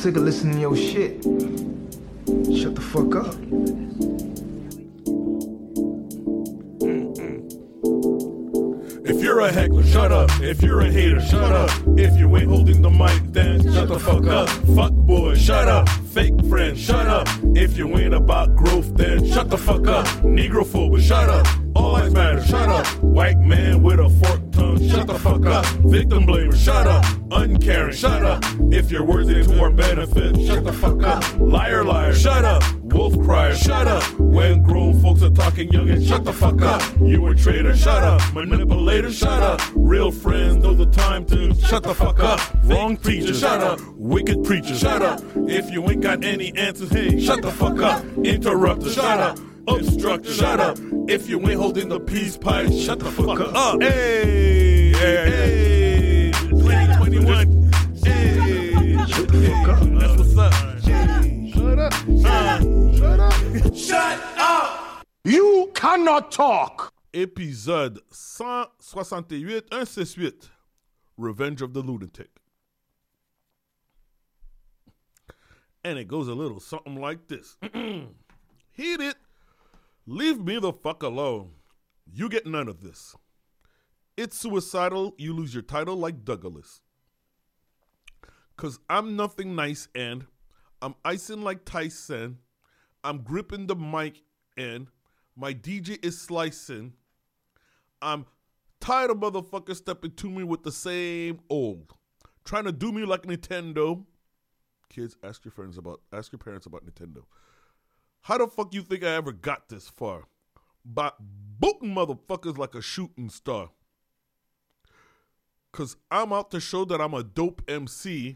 sick of listening to your shit. Shut the fuck up. If you're a heckler, shut up. If you're a hater, shut up. If you ain't holding the mic, then shut the fuck up. Fuck boy, shut up. Fake friend, shut up. If you ain't about growth, then shut the fuck up. Negrophobe, shut up. All lives matter, shut up. White man with a forked tongue, shut the fuck up. Victim blamer, shut up. Uncaring, shut up. If you're worthy to our benefit, shut the fuck up. Liar, liar, shut up. Wolf crier, shut up. When grown folks are talking young and shut the fuck up. You a traitor, shut up. Manipulator, shut up. Real friends know the time to shut the fuck up. Wrong preacher, shut up. Wicked preacher, shut up. If you ain't got any answers, hey, shut the fuck up. Interrupter, shut up. Obstructor, shut up. If you ain't holding the peace pipe, shut the fuck up. Hey, hey, 2021. Hey, shut the fuck up. That's what's up. Shut up. Shut up. Shut up. You cannot talk. Épisode 168, 168. Revenge of the Lunatic. And it goes a little something like this. Hit it. Leave me the fuck alone. You get none of this. It's suicidal. You lose your title like Douglas. Cause I'm nothing nice and I'm icing like Tyson. I'm gripping the mic and my DJ is slicing. I'm tired of motherfuckers stepping to me with the same old. Trying to do me like Nintendo. Kids, ask your parents about Nintendo. How the fuck you think I ever got this far? By booting motherfuckers like a shooting star. Cause I'm out to show that I'm a dope MC.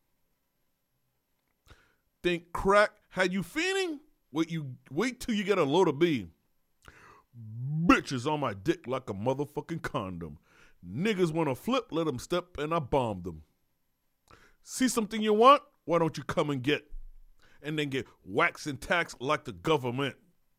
Think crack had you fiending? Wait till you get a load of bean. Bitches on my dick like a motherfucking condom. Niggas wanna flip, let them step and I bomb them. See something you want? Why don't you come and get? And then get waxed and taxed like the government.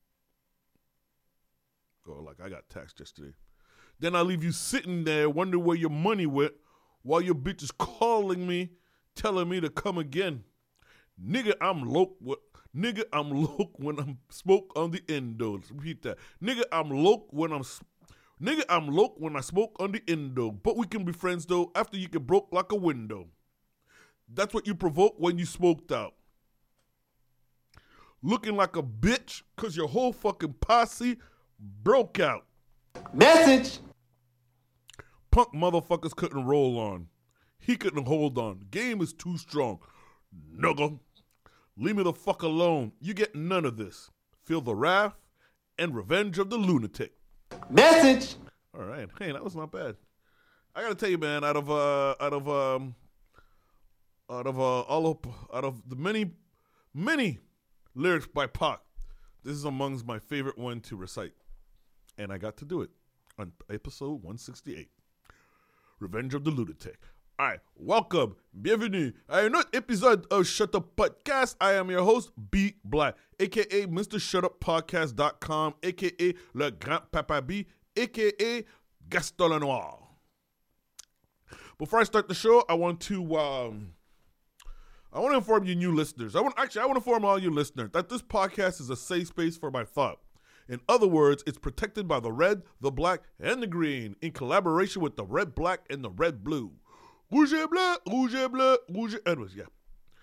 Oh, like I got taxed yesterday. Then I leave you sitting there, wonder where your money went, while your bitch is calling me, telling me to come again. Nigga, I'm loc when I'm smoke on the endo. Let's repeat that. Nigga, I'm loc when I smoke on the endo. But we can be friends though after you get broke like a window. That's what you provoke when you smoked out. Looking like a bitch cause your whole fucking posse broke out. Message. Punk motherfuckers couldn't roll on. He couldn't hold on. Game is too strong. Nuggle. Leave me the fuck alone. You get none of this. Feel the wrath and revenge of the lunatic. Message. All right. Hey, that was not bad. I gotta tell you, man, out of the many lyrics by Pac, this is amongst my favorite one to recite. And I got to do it on episode 168. Revenge of the Lunatic. All right, welcome, bienvenue à un autre épisode of Shut Up Podcast. I am your host, B Black, a.k.a. MrShutUpPodcast.com, a.k.a. Le Grand Papa B, a.k.a. Gaston Lenoir. Before I start the show, I want to inform you new listeners. I want to inform all you listeners that this podcast is a safe space for my thought. In other words, it's protected by the red, the black, and the green in collaboration with the red, black, and the red, blue. Rouge et bleu, rouge et bleu, rouge et... Anyways, yeah.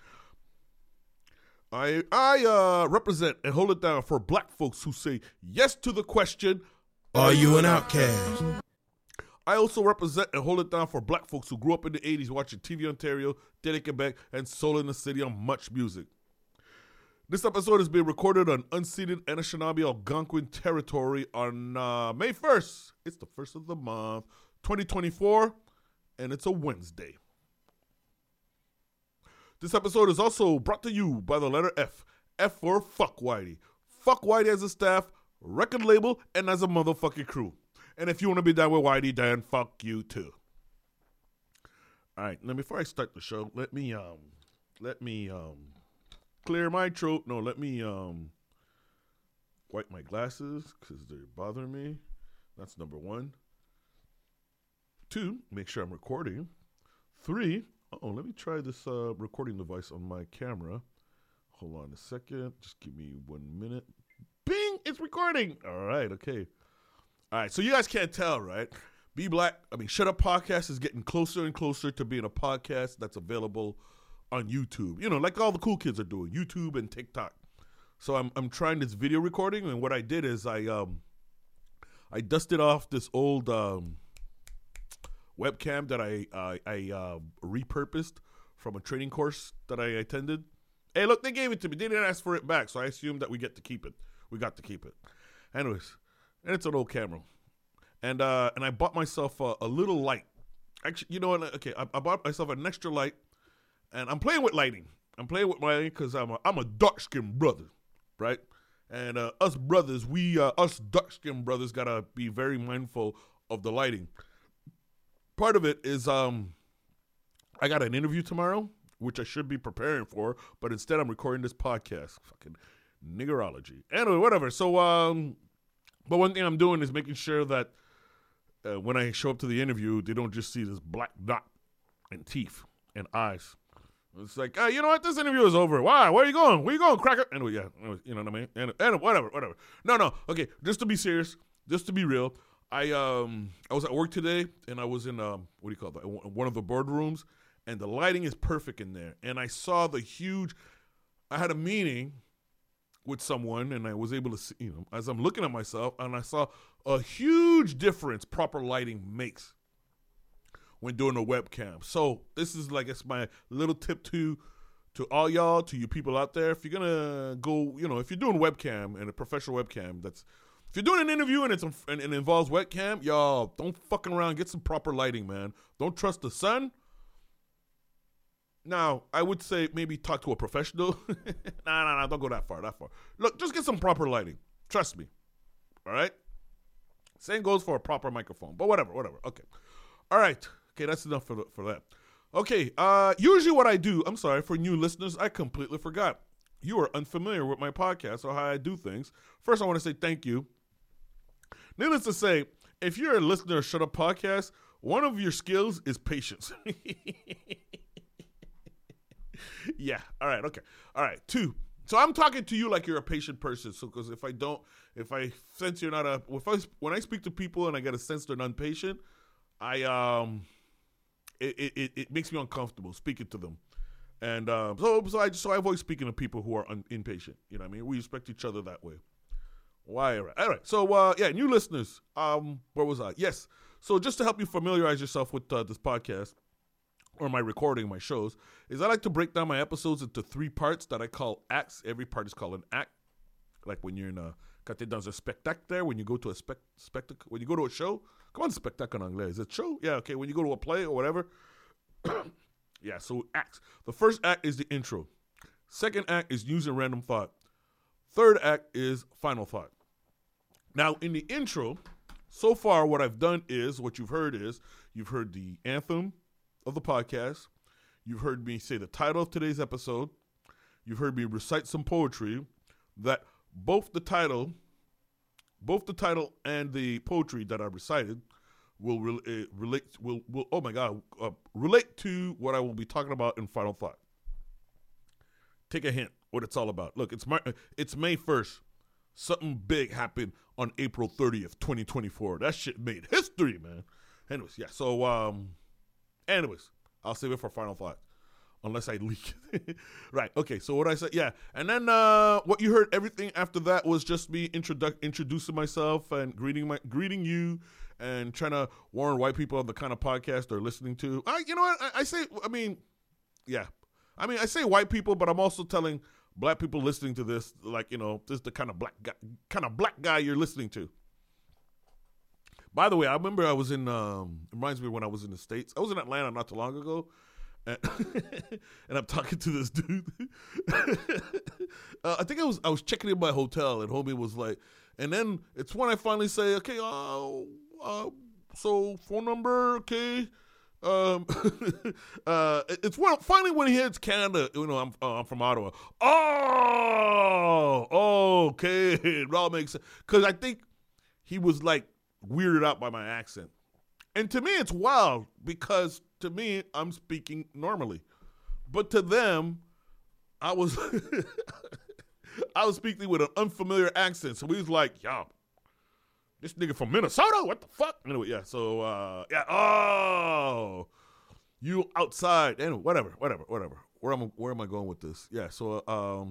I represent and hold it down for black folks who say yes to the question, are you an outcast? I also represent and hold it down for black folks who grew up in the 80s watching TV Ontario, Télé Québec, and Soul in the City on Much Music. This episode is being recorded on unceded Anishinaabe Algonquin territory on May 1st. It's the first of the month, 2024, and it's a Wednesday. This episode is also brought to you by the letter F. F for Fuck Whitey. Fuck Whitey as a staff, record label, and as a motherfucking crew. And if you want to be down with Whitey, then fuck you too. All right, now before I start the show, let me clear my throat. No, let me wipe my glasses because they're bothering me. That's number one. 2, make sure I'm recording. 3, Oh, let me try this recording device on my camera. Hold on a second. Just give me 1 minute. Bing! It's recording. All right. Okay. All right. So you guys can't tell, right? Shut Up Podcast is getting closer and closer to being a podcast that's available on YouTube. You know, like all the cool kids are doing, YouTube and TikTok. So I'm trying this video recording, and what I did is I dusted off this old webcam that I repurposed from a training course that I attended. Hey, look, they gave it to me. They didn't ask for it back, so I assumed that we got to keep it. Anyways, and it's an old camera. And I bought myself a little light. Actually, you know what? Okay, I bought myself an extra light, and I'm playing with lighting. Because I'm a dark-skinned brother, right? And us dark-skinned brothers gotta be very mindful of the lighting. Part of it is I got an interview tomorrow, which I should be preparing for, but instead I'm recording this podcast. Fucking niggerology. Anyway, whatever. So, but one thing I'm doing is making sure that when I show up to the interview, they don't just see this black dot and teeth and eyes. It's like, you know what? This interview is over. Why? Where are you going? Where you going, cracker? Anyway, yeah. You know what I mean? And whatever. No. Okay, just to be serious, just to be real, I was at work today, and I was in, one of the boardrooms, and the lighting is perfect in there. And I saw I had a meeting with someone, and I was able to see, as I'm looking at myself, and I saw a huge difference proper lighting makes when doing a webcam. So this is like, it's my little tip to all y'all, to you people out there. If you're gonna go, if you're doing webcam and a professional webcam, if you're doing an interview and it involves webcam, y'all don't fucking around. Get some proper lighting, man. Don't trust the sun. Now, I would say maybe talk to a professional. Nah, don't go that far. Look, just get some proper lighting. Trust me. All right? Same goes for a proper microphone. But whatever. Okay. All right. Okay, that's enough for that. Okay, usually what I do, I'm sorry, for new listeners, I completely forgot. You are unfamiliar with my podcast or how I do things. First, I want to say thank you. Needless to say, if you're a listener of Shut Up Podcast, one of your skills is patience. Yeah. All right. Okay. All right. 2. So I'm talking to you like you're a patient person. So because if I sense you're not when I speak to people and I get a sense they're not patient, it makes me uncomfortable speaking to them. And so I avoid speaking to people who are impatient. You know what I mean? We respect each other that way. Why? All right. So new listeners. Where was I? Yes. So just to help you familiarize yourself with this podcast, or my recording, my shows, is I like to break down my episodes into 3 parts that I call acts. Every part is called an act. Like when you're in quand t'es dans un spectacle there, when you go to a spectacle, when you go to a show. Comment spectacle en anglais? Is it show? Yeah, okay. When you go to a play or whatever. Yeah, so acts. The first act is the intro. Second act is news and random thought. Third act is final thought. Now, in the intro, so far what I've done is, what you've heard the anthem of the podcast. You've heard me say the title of today's episode. You've heard me recite some poetry that both the title and the poetry that I recited will relate to what I will be talking about in final thought. Take a hint what it's all about. Look, it's May 1st. Something big happened on April 30th, 2024. That shit made history, man. Anyways, yeah. So I'll save it for final thought. Unless I leak it. Right. Okay. So what I said, yeah. And then what you heard, everything after that was just me introducing myself and greeting you and trying to warn white people of the kind of podcast they're listening to. You know what? I say white people, but I'm also telling black people listening to this, like, this is the kind of black guy you're listening to. By the way, I remember I was in, it reminds me when I was in the States. I was in Atlanta not too long ago. And I'm talking to this dude. I think I was checking in my hotel, and homie was like, and then it's when I finally say, okay, so phone number, okay. It's finally when he hits Canada. I'm from Ottawa. Oh, okay, it all makes sense. Because I think he was like weirded out by my accent, and to me, it's wild because to me, I'm speaking normally. But to them, I was I was speaking with an unfamiliar accent. So we was like, yo, this nigga from Minnesota? What the fuck? Anyway, yeah. So, oh, you outside. Anyway, whatever. Where am I going with this? Yeah, so,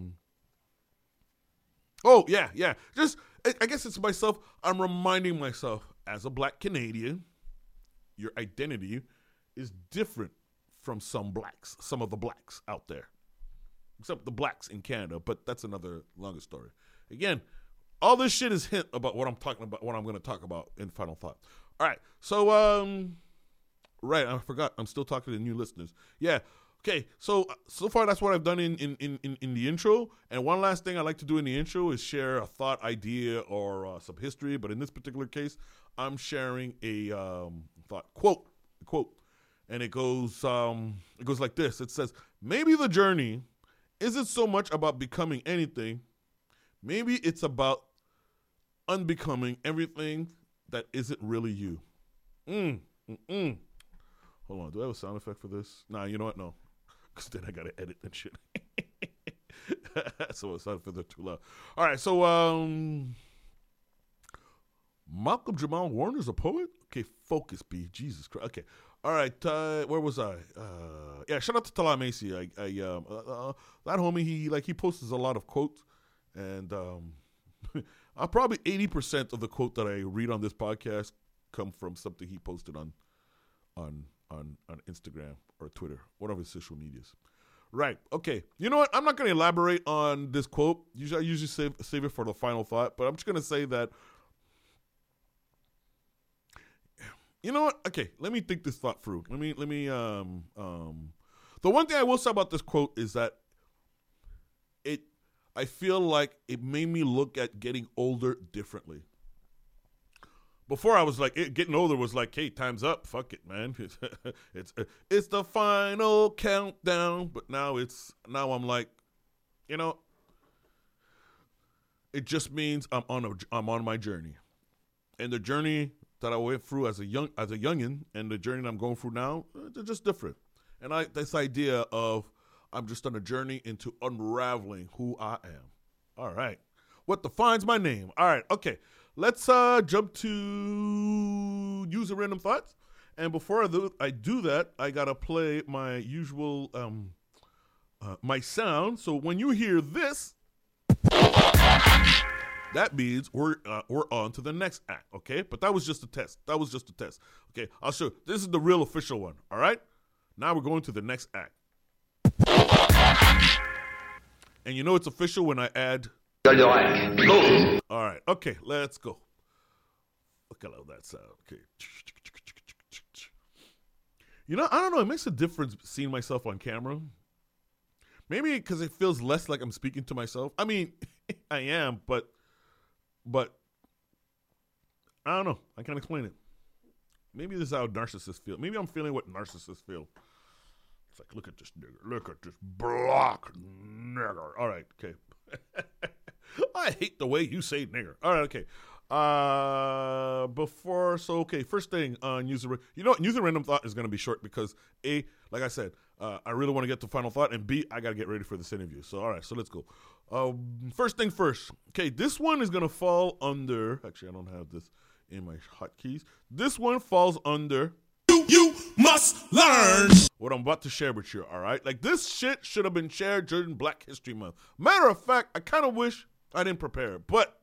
oh, yeah. Just, I guess it's myself. I'm reminding myself, as a black Canadian, your identity is different from some of the blacks out there. Except the blacks in Canada, but that's another longer story. Again, all this shit is hint about what I'm talking about, what I'm going to talk about in Final Thought. All right, so, right, I forgot. I'm still talking to new listeners. Yeah, okay, so far that's what I've done in the intro. And one last thing I like to do in the intro is share a thought, idea, or some history. But in this particular case, I'm sharing a thought quote, and it goes like this. It says, maybe the journey isn't so much about becoming anything. Maybe it's about unbecoming everything that isn't really you. Hold on, do I have a sound effect for this? Nah, you know what? No, because then I gotta edit that shit. So it sounded for the too loud. All right, so Malcolm Jamal Warner's a poet. Okay, focus, B. Jesus Christ. Okay, all right. Where was I? Yeah, shout out to Talal Macy. That homie. He posts a lot of quotes, and probably 80% of the quote that I read on this podcast come from something he posted on Instagram or Twitter, one of his social medias. Right. Okay. You know what? I'm not going to elaborate on this quote. I usually save it for the final thought, but I'm just going to say that. You know what? Okay, let me think this thought through. Let me the one thing I will say about this quote is that I feel like it made me look at getting older differently. Before I was like, getting older was like, hey, time's up. Fuck it, man. It's the final countdown. But now I'm like, you know, it just means I'm on my journey, and the journey that I went through as a youngin, and the journey that I'm going through now, they're just different. And this idea of I'm just on a journey into unraveling who I am. All right. What defines my name? All right. Okay. Let's jump to user random thoughts. And before I do that, I got to play my usual my sound. So when you hear this, that means we're on to the next act, okay? But that was just a test. Okay, I'll show you. This is the real official one, all right? Now we're going to the next act. And you know it's official when I add... All right, okay, let's go. Look at how that sound, okay. You know, I don't know, it makes a difference seeing myself on camera. Maybe because it feels less like I'm speaking to myself. I mean, I am, but I don't know. I can't explain it. Maybe this is how narcissists feel. Maybe I'm feeling what narcissists feel. It's like, look at this nigger. Look at this block nigger. All right, okay. I hate the way you say nigger. All right, okay. First thing on user, you know what? User random thought is going to be short because A, like I said, I really want to get to final thought, and B, I got to get ready for this interview. So, all right, so let's go. First thing first. Okay, this one is going to fall under, actually, I don't have this in my hotkeys. This one falls under You must learn what I'm about to share with you, all right? Like, this shit should have been shared during Black History Month. Matter of fact, I kind of wish I didn't prepare it, but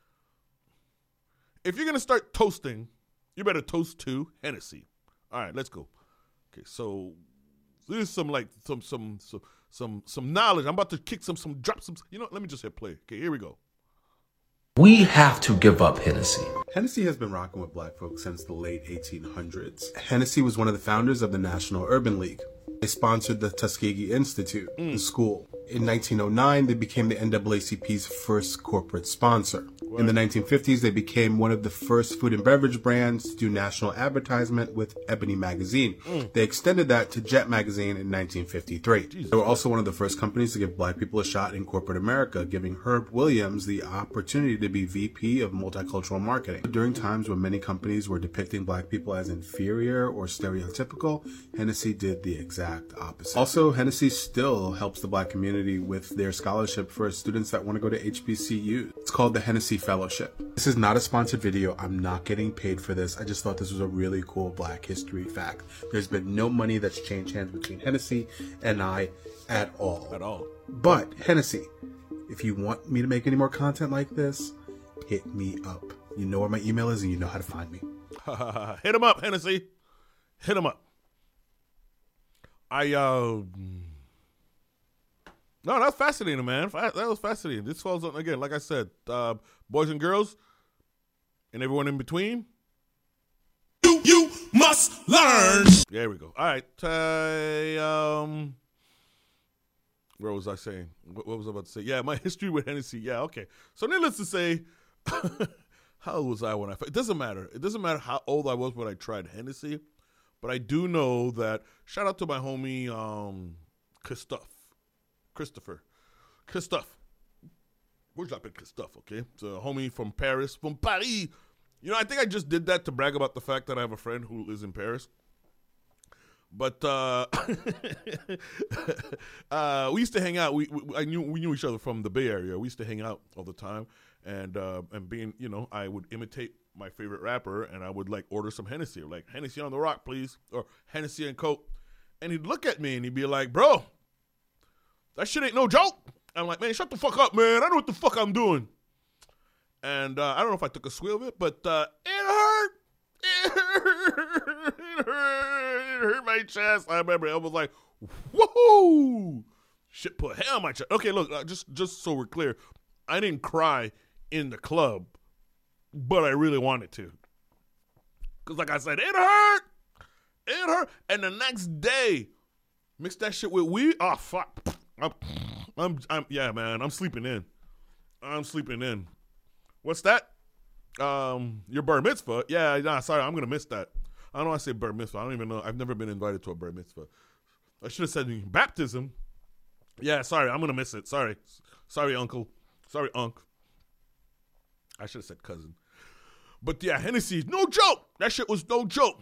if you're going to start toasting, you better toast to Hennessy. All right, let's go. Okay, so there's some knowledge. I'm about to kick drop some. You know what? Let me just hit play. Okay, here we go. We have to give up Hennessy. Hennessy has been rocking with black folks since the late 1800s. Hennessy was one of the founders of the National Urban League. They sponsored the Tuskegee Institute, the school. In 1909, they became the NAACP's first corporate sponsor. In the 1950s, they became one of the first food and beverage brands to do national advertisement with Ebony Magazine. They extended that to Jet Magazine in 1953. They were also one of the first companies to give black people a shot in corporate America, giving Herb Williams the opportunity to be VP of multicultural marketing. During times when many companies were depicting black people as inferior or stereotypical, Hennessy did the exact opposite. Also, Hennessy still helps the black community with their scholarship for students that want to go to HBCU. It's called the Hennessy Fellowship. This is not a sponsored video. I'm not getting paid for this. I just thought this was a really cool black history fact. There's been no money that's changed hands between Hennessy and I at all. At all. But Hennessy, if you want me to make any more content like this, hit me up. You know where my email is and you know how to find me. Hit him up, Hennessy. Hit him up. No, that's fascinating, man. That was fascinating. This falls on, again, like I said, boys and girls and everyone in between. You must learn. There we go. All right. Where was I saying? What was I about to say? Yeah, my history with Hennessy. Yeah, okay. So needless to say, how old was I when it doesn't matter. It doesn't matter how old I was when I tried Hennessy, but I do know that, shout out to my homie, Christopher. Where's that been Christophe, okay? It's a homie from Paris, from Paris. You know, I think I just did that to brag about the fact that I have a friend who lives in Paris. But we used to hang out. We knew each other from the Bay Area. We used to hang out all the time, and being, you know, I would imitate my favorite rapper, and I would like order some Hennessy, like Hennessy on the rock, please, or Hennessy and Coke. And he'd look at me and he'd be like, "Bro, that shit ain't no joke." I'm like, "Man, shut the fuck up, man. I know what the fuck I'm doing." And I don't know if I took a swig of it, but it hurt. It hurt my chest. I remember I was like, woohoo! Shit put hair on my chest. Okay, look, just so we're clear, I didn't cry in the club, but I really wanted to. Because like I said, it hurt. It hurt. And the next day, mix that shit with weed. Oh, fuck. Yeah, man, I'm sleeping in. What's that? Your bar mitzvah? Yeah, nah, sorry, I'm gonna miss that. I don't want to say bar mitzvah. I don't even know. I've never been invited to a bar mitzvah. I should have said baptism. Yeah, sorry, I'm gonna miss it. Sorry, uncle. Sorry, unc. I should have said cousin. But yeah, Hennessy, no joke. That shit was no joke.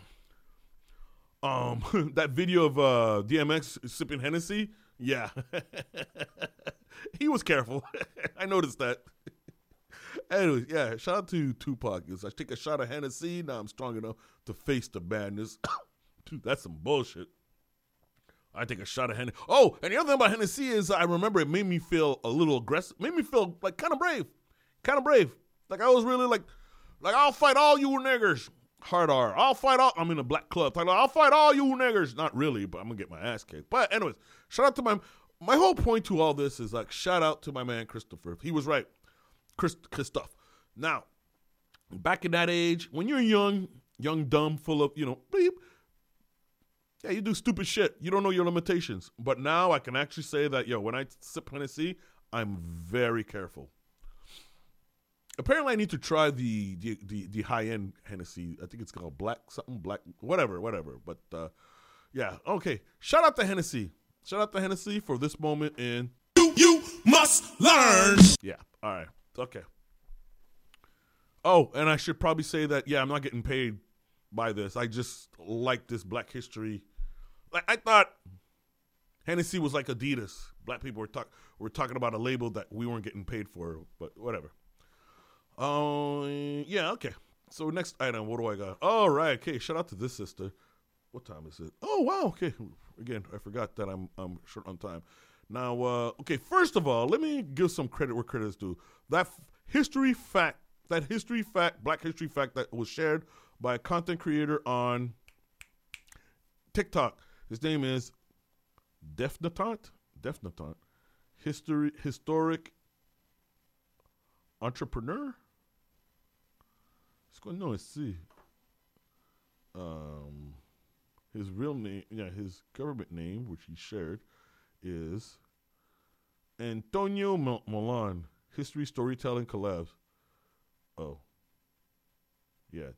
That video of DMX sipping Hennessy. Yeah, he was careful. I noticed that. Anyways, yeah, shout out to Tupac. I take a shot of Hennessy, now I'm strong enough to face the madness. Dude, that's some bullshit. I take a shot of Hennessy. Oh, and the other thing about Hennessy is I remember it made me feel a little aggressive. Made me feel like kind of brave. Like I was really like I'll fight all you niggers. Hard R. I'm in a black club. I'll fight all you niggers. Not really, but I'm going to get my ass kicked. But anyways, shout out to my whole point to all this is like shout out to my man Christopher. He was right. Christophe. Now, back in that age, when you're young, dumb, full of, bleep, yeah, you do stupid shit. You don't know your limitations. But now I can actually say that, when I sip Hennessy, I'm very careful. Apparently, I need to try the high-end Hennessy. I think it's called black, whatever. But, yeah, okay. Shout out to Hennessy. Shout out to Hennessy for this moment in... You must learn. Yeah, all right. Okay. Oh, and I should probably say that, I'm not getting paid by this. I just like this black history. Like, I thought Hennessy was like Adidas. Black people were talking about a label that we weren't getting paid for, but whatever. Yeah, okay. So next item, what do I got? All right, okay. Shout out to this sister. What time is it? Oh, wow, okay. Again, I forgot that I'm short on time. Now, okay, first of all, let me give some credit where credit is due. That history fact, black history fact that was shared by a content creator on TikTok. His name is Defnatant, historic entrepreneur. Let's see. His real name, his government name, which he shared, is Antonio Milan, History Storytelling Collabs. Oh. Yeah.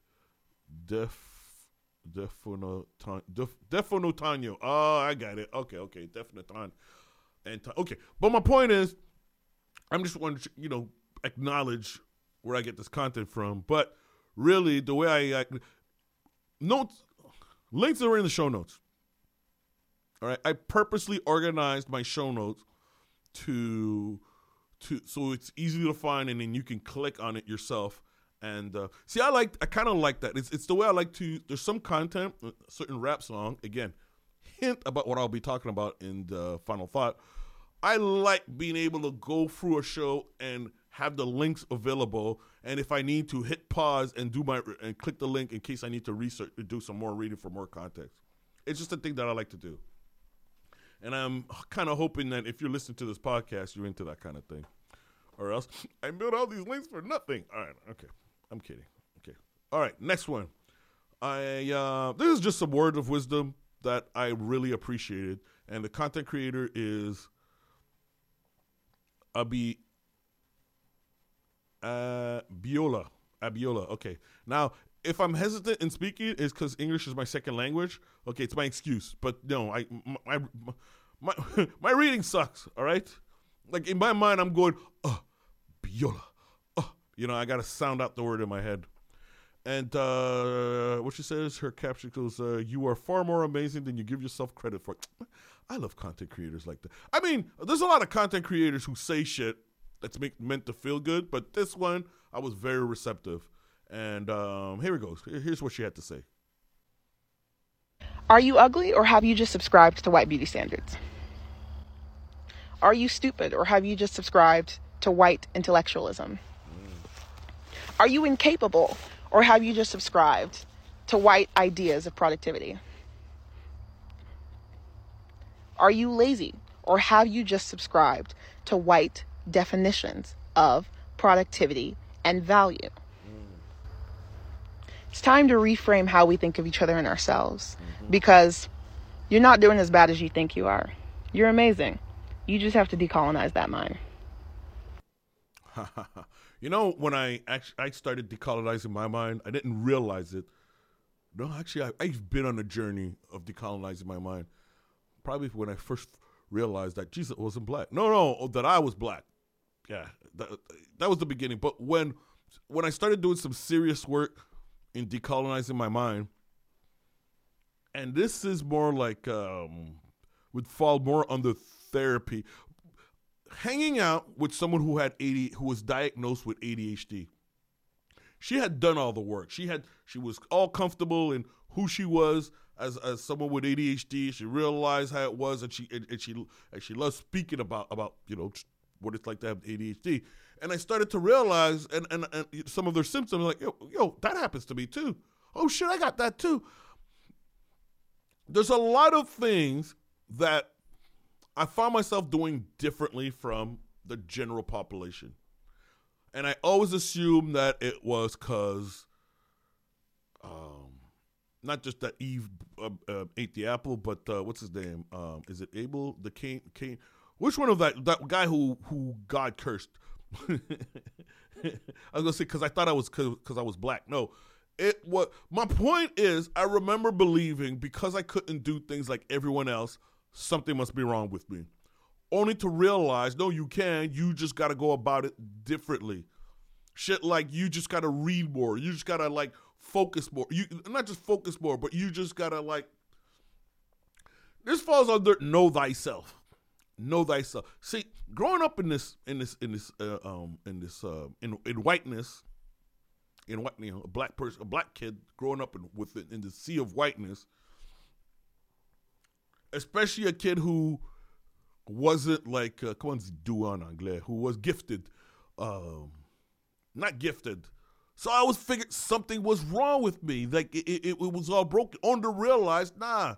Defonotano. Oh, I got it. Okay. Definotan. Okay. But my point is, I'm just wanting to, acknowledge where I get this content from. But really, the way I notes, links are in the show notes. All right. I purposely organized my show notes to so it's easy to find, and then you can click on it yourself. And see, I kind of like that. It's the way I like to. There's some content, a certain rap song. Again, hint about what I'll be talking about in the final thought. I like being able to go through a show and have the links available, and if I need to, hit pause and and click the link in case I need to research to do some more reading for more context. It's just a thing that I like to do, and I'm kind of hoping that if you're listening to this podcast, you're into that kind of thing, or else I built all these links for nothing. All right, okay, I'm kidding. Okay, all right, next one. This is just some word of wisdom that I really appreciated, and the content creator is Abiola. Okay. Now, if I'm hesitant in speaking, it's because English is my second language. Okay, it's my excuse. But no, my reading sucks. All right. Like in my mind, I'm going, Biola. I got to sound out the word in my head. And what she says, her caption goes, "You are far more amazing than you give yourself credit for." I love content creators like that. I mean, there's a lot of content creators who say shit that's meant to feel good, but this one, I was very receptive. And here it goes. Here's what she had to say. Are you ugly, or have you just subscribed to white beauty standards? Are you stupid, or have you just subscribed to white intellectualism? Are you incapable, or have you just subscribed to white ideas of productivity? Are you lazy, or have you just subscribed to white definitions of productivity and value? It's time to reframe how we think of each other and ourselves, because you're not doing as bad as you think you are. You're amazing. You just have to decolonize that mind. When I started decolonizing my mind, I didn't realize it. No, actually, I've been on a journey of decolonizing my mind. Probably when I first realized that Jesus wasn't black. No, that I was black. Yeah, that was the beginning. But when I started doing some serious work in decolonizing my mind, and this is more like would fall more under therapy. Hanging out with someone who was diagnosed with ADHD. She had done all the work. She was all comfortable in who she was as someone with ADHD. She realized how it was, and she loves speaking about what it's like to have ADHD. And I started to realize and some of their symptoms, like yo, that happens to me too. Oh shit, I got that too. There's a lot of things that I found myself doing differently from the general population. And I always assumed that it was because not just that Eve ate the apple, but what's his name? Is it Abel? The Cain? Which one of that guy who God cursed? I was going to say because I thought I was because I was black. No. My point is, I remember believing because I couldn't do things like everyone else, something must be wrong with me. Only to realize, no, you can. You just got to go about it differently. Shit like you just got to read more. You just got to focus more. You not just focus more, but you just got to this falls under know thyself. Know thyself. See, growing up in whiteness, a black person, a black kid growing up in the sea of whiteness, especially a kid who wasn't comment dit en anglais, who was gifted, not gifted. So I was figured something was wrong with me. Like it was all broken. On to realize, nah.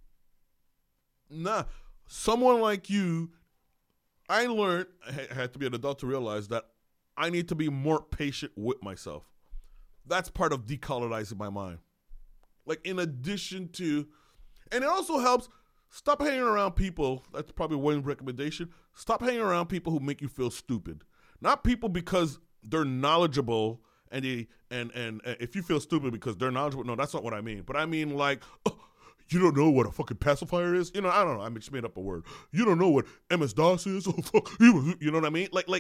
Someone like you, I learned, I had to be an adult to realize that I need to be more patient with myself. That's part of decolonizing my mind. In addition to, and it also helps, stop hanging around people, that's probably one recommendation, stop hanging around people who make you feel stupid. Not people because they're knowledgeable and if you feel stupid because they're knowledgeable, no, that's not what I mean. But I mean like, oh, you don't know what a fucking pacifier is? You know, I don't know. I just made up a word. You don't know what MS-DOS is? Oh, fuck. You know what I mean? Like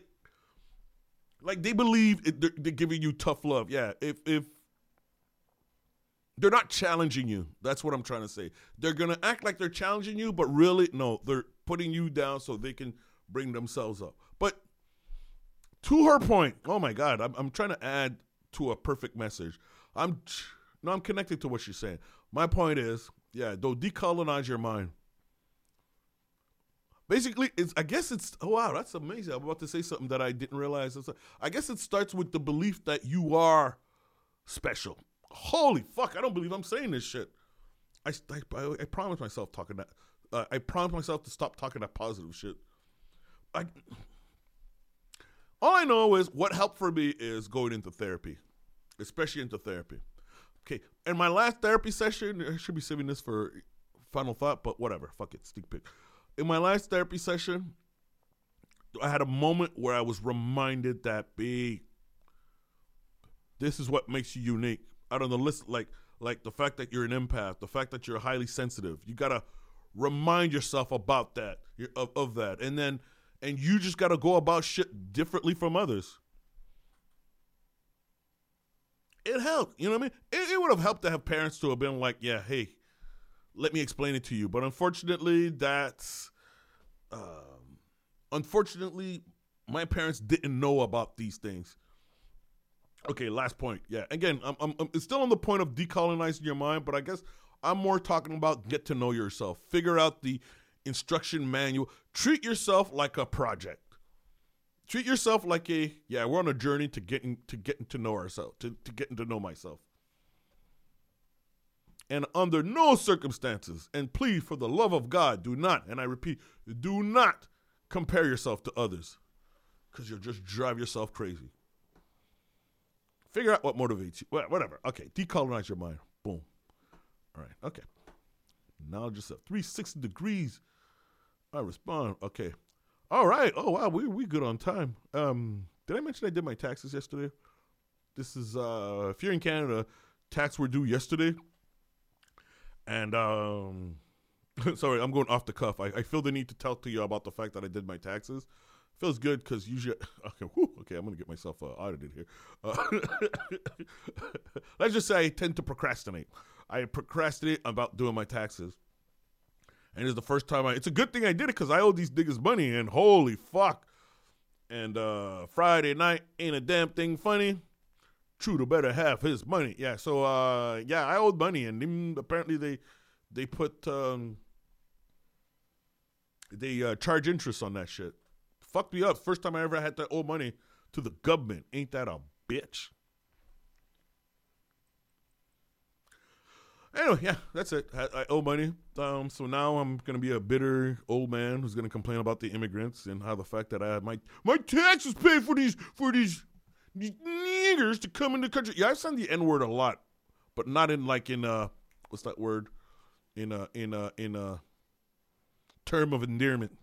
they believe they're giving you tough love. Yeah, if they're not challenging you. That's what I'm trying to say. They're going to act like they're challenging you, but really, no, they're putting you down so they can bring themselves up. But to her point, oh my God, I'm trying to add to a perfect message. I'm connected to what she's saying. My point is, yeah, don't decolonize your mind. Basically, oh wow, that's amazing. I'm about to say something that I didn't realize. I guess it starts with the belief that you are special. Holy fuck, I don't believe I'm saying this shit. I promised myself I promised myself to stop talking that positive shit. All I know is what helped for me is going into therapy, especially into therapy. Okay, in my last therapy session, I should be saving this for final thought, but whatever, fuck it, sneak peek. In my last therapy session, I had a moment where I was reminded that, this is what makes you unique. Out on the list, like the fact that you're an empath, the fact that you're highly sensitive. You gotta remind yourself about that, of that, and you just gotta go about shit differently from others. It helped, you know what I mean? It would have helped to have parents to have been like, yeah, hey, let me explain it to you. But unfortunately, my parents didn't know about these things. Okay, last point. Yeah, again, I'm it's still on the point of decolonizing your mind, but I guess I'm more talking about get to know yourself. Figure out the instruction manual. Treat yourself like a project. Treat yourself like we're on a journey to getting to know ourselves, to getting to know myself. And under no circumstances, and please, for the love of God, do not, and I repeat, do not compare yourself to others, because you'll just drive yourself crazy. Figure out what motivates you. Whatever. Okay, decolonize your mind. Boom. All right. Okay. Knowledge yourself. 360 degrees. I respond. Okay. All right. Oh wow, we good on time. Did I mention I did my taxes yesterday? This is if you're in Canada, tax were due yesterday. And sorry, I'm going off the cuff. I feel the need to tell to you about the fact that I did my taxes. Feels good because usually, okay, I'm going to get myself audited here. Let's just say I tend to procrastinate. I procrastinate about doing my taxes. And it's the first time it's a good thing I did it because I owe these niggas money and holy fuck. And Friday night ain't a damn thing funny. True to better half his money. Yeah, so I owed money and apparently they put, they charge interest on that shit. Fucked me up. First time I ever had to owe money to the government. Ain't that a bitch? Anyway, yeah, that's it. I owe money. So now I'm going to be a bitter old man who's going to complain about the immigrants and how the fact that I had my taxes paid for these niggers to come in the country. Yeah, I send the N-word a lot, but not in what's that word? In a term of endearment.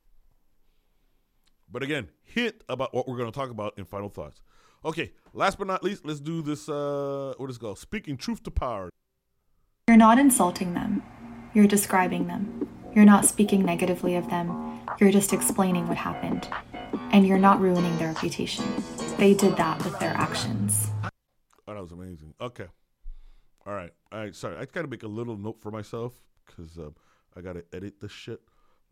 But again, hint about what we're going to talk about in final thoughts. Okay, last but not least, let's do this, what is it called? Speaking truth to power. You're not insulting them. You're describing them. You're not speaking negatively of them. You're just explaining what happened. And you're not ruining their reputation. They did that with their actions. Oh, that was amazing. Okay. All right. Sorry, I got to make a little note for myself because I got to edit this shit.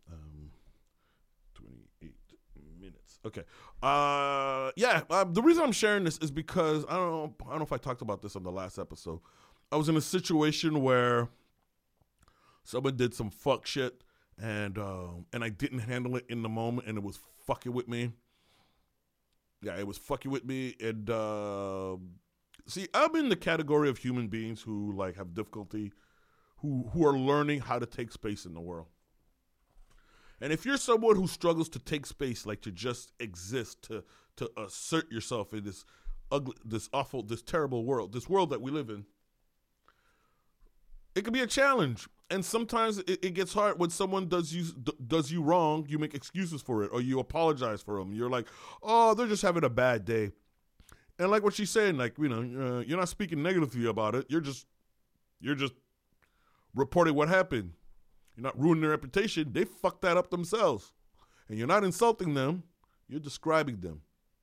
28 minutes. Okay. The reason I'm sharing this is because I don't know if I talked about this on the last episode. I was in a situation where someone did some fuck shit and I didn't handle it in the moment and it was fucking with me. Yeah, it was fucking with me. And see, I'm in the category of human beings who like have difficulty, who are learning how to take space in the world. And if you're someone who struggles to take space, like to just exist, to assert yourself in this ugly, this awful, this terrible world, this world that we live in, it can be a challenge. And sometimes it gets hard when someone does you wrong. You make excuses for it, or you apologize for them. You're like, oh, they're just having a bad day. And like what she's saying, like, you know, you're not speaking negatively about it. You're just reporting what happened. You're not ruining their reputation. They fucked that up themselves. And you're not insulting them. You're describing them.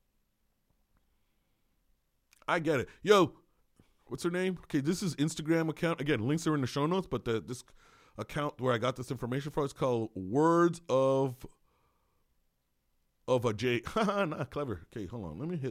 I get it. Yo, what's her name? Okay, this is Instagram account. Again, links are in the show notes, but this account where I got this information from is called Words of a J. Not clever. Okay, hold on. Let me hit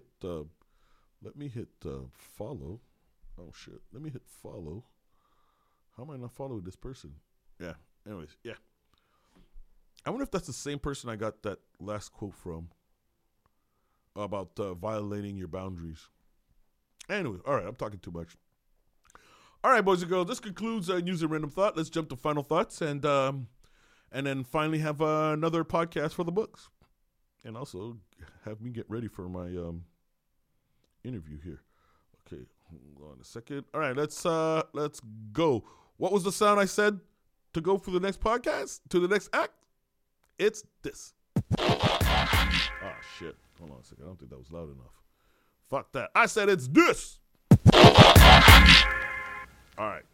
follow. Oh shit. Let me hit follow. How am I not following this person? Yeah. Anyways, yeah. I wonder if that's the same person I got that last quote from about violating your boundaries. Anyway, all right, I'm talking too much. All right, boys and girls, this concludes News and Random Thought. Let's jump to final thoughts and then finally have another podcast for the books, and also have me get ready for my interview here. Okay, hold on a second. All right, let's go. What was the sound I said to go for the next podcast, to the next act? It's this. Oh shit! Hold on a second. I don't think that was loud enough. Fuck that. I said it's this. All right.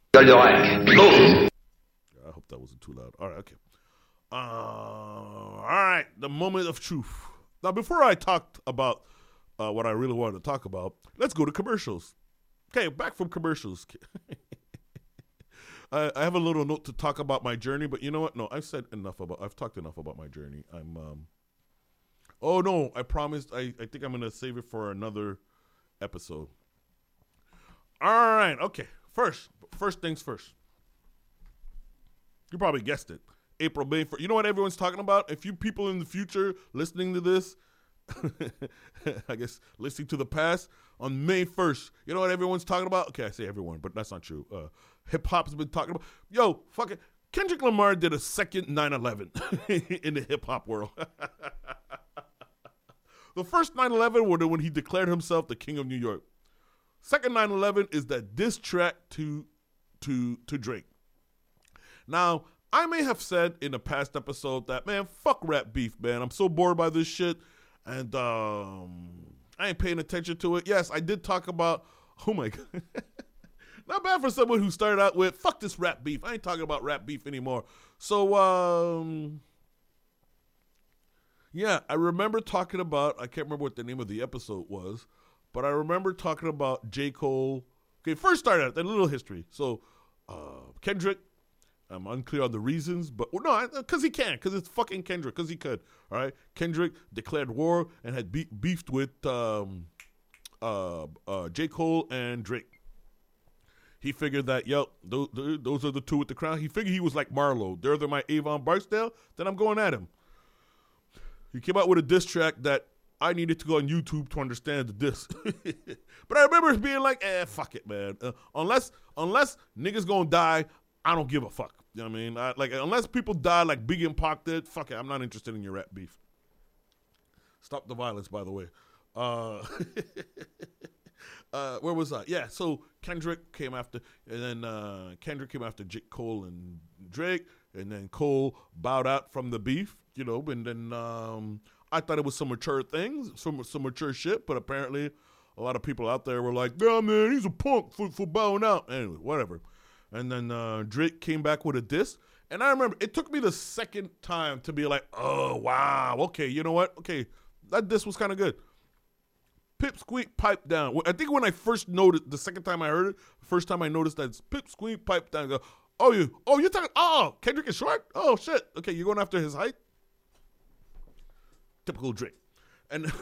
I hope that wasn't too loud. All right, okay. All right, the moment of truth. Now, before I talked about what I really wanted to talk about, let's go to commercials. Okay, back from commercials. I have a little note to talk about my journey, but you know what? No, I've talked enough about my journey. Oh no, I promised. I think I'm gonna save it for another episode. All right, okay. First things first. You probably guessed it. April, May 1st. You know what everyone's talking about? If you people in the future listening to this, I guess listening to the past, on May 1st, you know what everyone's talking about? Okay, I say everyone, but that's not true. Hip hop's been talking about. Yo, fucking Kendrick Lamar did a second 9/11 in the hip hop world. The first 9/11 was when he declared himself the king of New York. Second 9/11 is that diss track to Drake. Now, I may have said in a past episode that, man, fuck rap beef, man. I'm so bored by this shit, and I ain't paying attention to it. Yes, I did talk about, oh my God. Not bad for someone who started out with, fuck this rap beef. I ain't talking about rap beef anymore. So, yeah, I remember talking about, I can't remember what the name of the episode was, but I remember talking about J. Cole. Okay, first started out, a little history. So, Kendrick, I'm unclear on the reasons, but no, because he can, because it's fucking Kendrick, because he could. All right, Kendrick declared war and had beefed with J. Cole and Drake. He figured that, those are the two with the crown. He figured he was like Marlo. They're my Avon Barksdale. Then I'm going at him. He came out with a diss track that I needed to go on YouTube to understand the diss. But I remember being like, fuck it, man. Unless niggas gonna die, I don't give a fuck. You know what I mean? Unless people die like Biggie and Pac did, fuck it. I'm not interested in your rap beef. Stop the violence, by the way. Where was I? Yeah, so Kendrick came after, and then Kendrick came after J. Cole and Drake, and then Cole bowed out from the beef, you know, and then I thought it was some mature things, some mature shit, but apparently a lot of people out there were like, yeah, man, he's a punk for bowing out. Anyway, whatever. And then Drake came back with a diss, and I remember it took me the second time to be like, oh, wow, okay, you know what? Okay, that diss was kind of good. Pip Squeak Pipe Down. I think when I first noticed, the second time I heard it, the first time I noticed that it's Pip Squeak Pipe Down. I go, you're talking, Kendrick is short? Oh, shit. Okay, you're going after his height? Typical Drake. And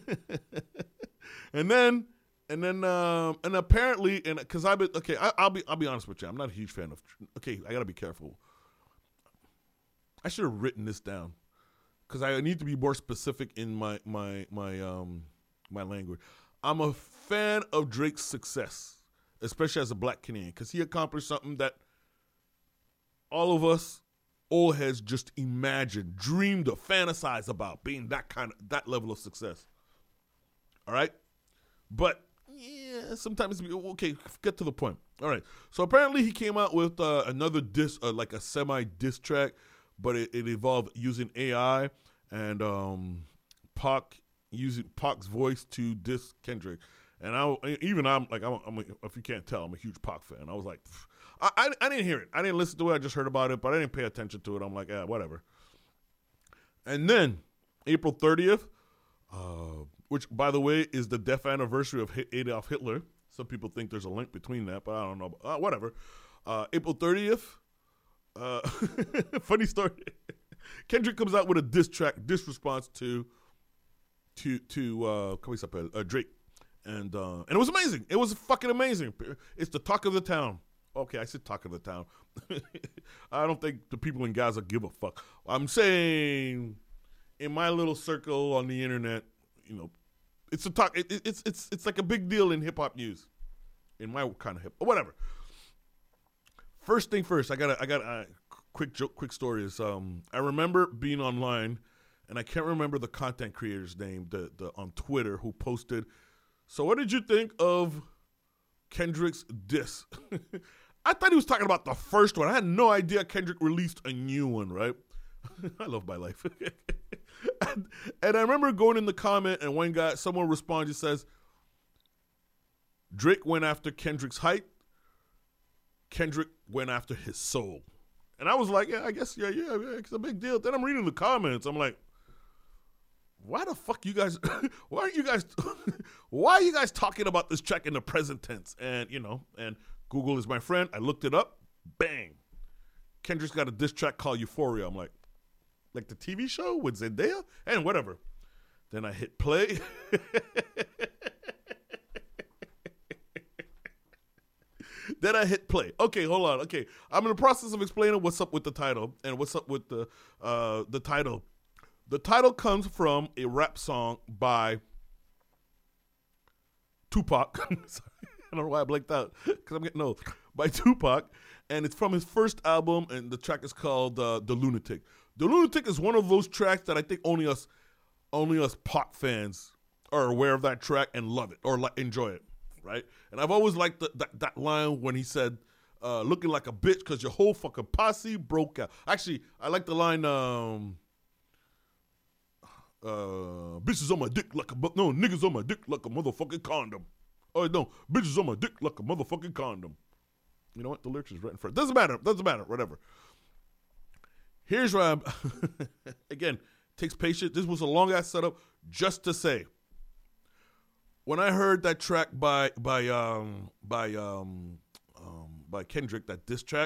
and apparently, and because I've been, okay, I'll be honest with you. I'm not a huge fan of, okay, I got to be careful. I should have written this down because I need to be more specific in my language. I'm a fan of Drake's success, especially as a black Canadian, because he accomplished something that all of us old heads just imagined, dreamed of, fantasized about, being that level of success. All right? But yeah, sometimes, okay, get to the point. All right. So apparently he came out with another diss, like a semi-diss track, but it involved using AI and Pac using Pac's voice to diss Kendrick. And I'm if you can't tell, I'm a huge Pac fan. I was like, I didn't hear it. I didn't listen to it. I just heard about it, but I didn't pay attention to it. I'm like, yeah, whatever. And then April 30th, which, by the way, is the death anniversary of Adolf Hitler. Some people think there's a link between that, but I don't know. Whatever. April 30th, funny story. Kendrick comes out with a diss response to Drake. And it was amazing. It was fucking amazing. It's the talk of the town. Okay, I said talk of the town. I don't think the people in Gaza give a fuck. I'm saying in my little circle on the internet, you know, it's a talk. It's like a big deal in hip hop news. In my kind of whatever. First thing first, I got a quick story. Is I remember being online, and I can't remember the content creator's name on Twitter who posted. So what did you think of Kendrick's diss? I thought he was talking about the first one. I had no idea Kendrick released a new one, right? I love my life. and I remember going in the comment, and someone responded, says, Drake went after Kendrick's height. Kendrick went after his soul. And I was like, yeah, I guess, yeah, it's a big deal. Then I'm reading the comments. I'm like, why the fuck you guys, why are you guys talking about this track in the present tense? And, you know, and Google is my friend. I looked it up. Bang. Kendrick's got a diss track called Euphoria. I'm like the TV show with Zendaya? And whatever. Then I hit play. Okay, hold on. Okay, I'm in the process of explaining what's up with the title and what's up with the title. The title comes from a rap song by Tupac. Sorry, I don't know why I blanked out because I'm getting old. By Tupac, and it's from his first album, and the track is called The Lunatic. The Lunatic is one of those tracks that I think only us Pac fans are aware of that track and love it or enjoy it, right? And I've always liked that line when he said, looking like a bitch because your whole fucking posse broke out. Actually, I like the line, bitches on my dick like niggas on my dick like a motherfucking condom. Oh, no, bitches on my dick like a motherfucking condom. You know what? The lyrics is right in front. Doesn't matter, whatever. Here's where I'm, again, takes patience. This was a long-ass setup just to say, when I heard that track by Kendrick, that diss track,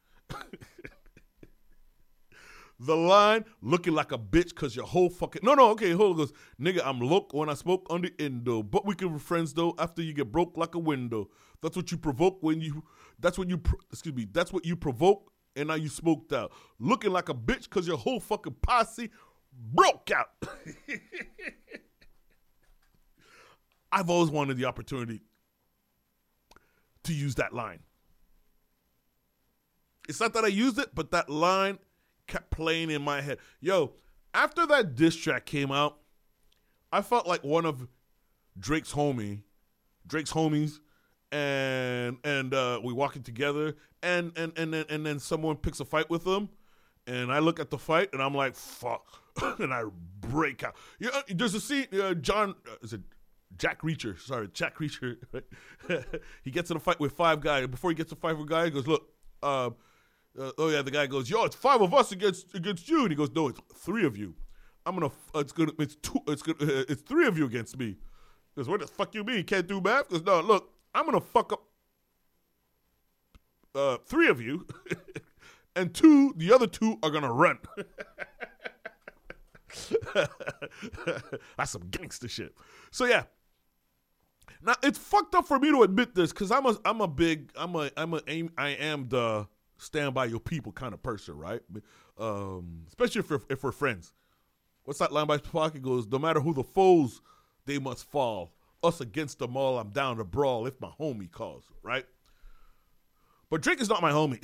the line, looking like a bitch because your whole fucking... Okay, hold on. Goes, nigga, I'm look when I smoke on the endo. But we can be friends, though, after you get broke like a window. That's what you provoke when you... That's what you provoke, and now you smoked out. Looking like a bitch because your whole fucking posse broke out. I've always wanted the opportunity to use that line. It's not that I used it, but that line kept playing in my head. Yo, after that diss track came out, I felt like one of Drake's homies, and we walking together, and then someone picks a fight with them, and I look at the fight, and I'm like, fuck, and I break out. There's a scene, Jack Reacher. Right? He gets in a fight with five guys. Before he gets in a fight with a guy, he goes, look, the guy goes, yo, it's five of us against you. And he goes, no, it's three of you. It's three of you against me. He goes, what the fuck you mean? You can't do math? He goes, no, look, I'm going to fuck up three of you. And the other two are going to run. That's some gangster shit. So yeah. Now it's fucked up for me to admit this because I am the stand by your people kind of person, right? Especially if we're friends. What's that line by Tupac? It goes, no matter who the foes, they must fall. Us against them all, I'm down to brawl if my homie calls, right? But Drake is not my homie.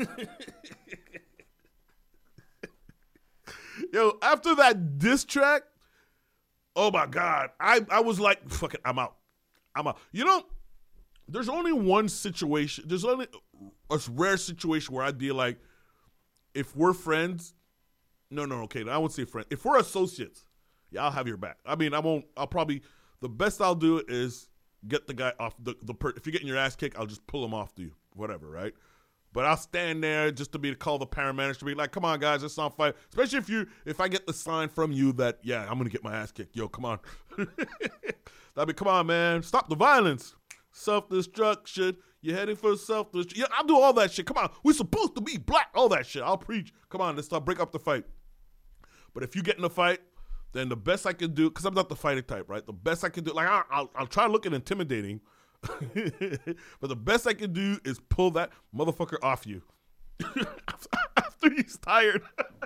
Yo, after that diss track, oh my God, I was like, fuck it, I'm out. You know, there's only one situation. There's only a rare situation where I'd be like, if we're friends, okay, I won't say friends. If we're associates, yeah, I'll have your back. I mean, the best I'll do is get the guy off if you're getting your ass kicked, I'll just pull him off to you, whatever, right? But I'll stand there just to call the paramedics to be like, come on, guys, let's not fight. Especially if I get the sign from you that, yeah, I'm going to get my ass kicked. Yo, come on. That'd be, come on, man, stop the violence. Self-destruction. You're heading for self-destruction. Yeah, I'll do all that shit. Come on, we're supposed to be black. All that shit. I'll preach. Come on, let's stop, break up the fight. But if you get in a fight, then the best I can do, because I'm not the fighting type, right? The best I can do, like I'll try looking intimidating, but the best I can do is pull that motherfucker off you after he's tired.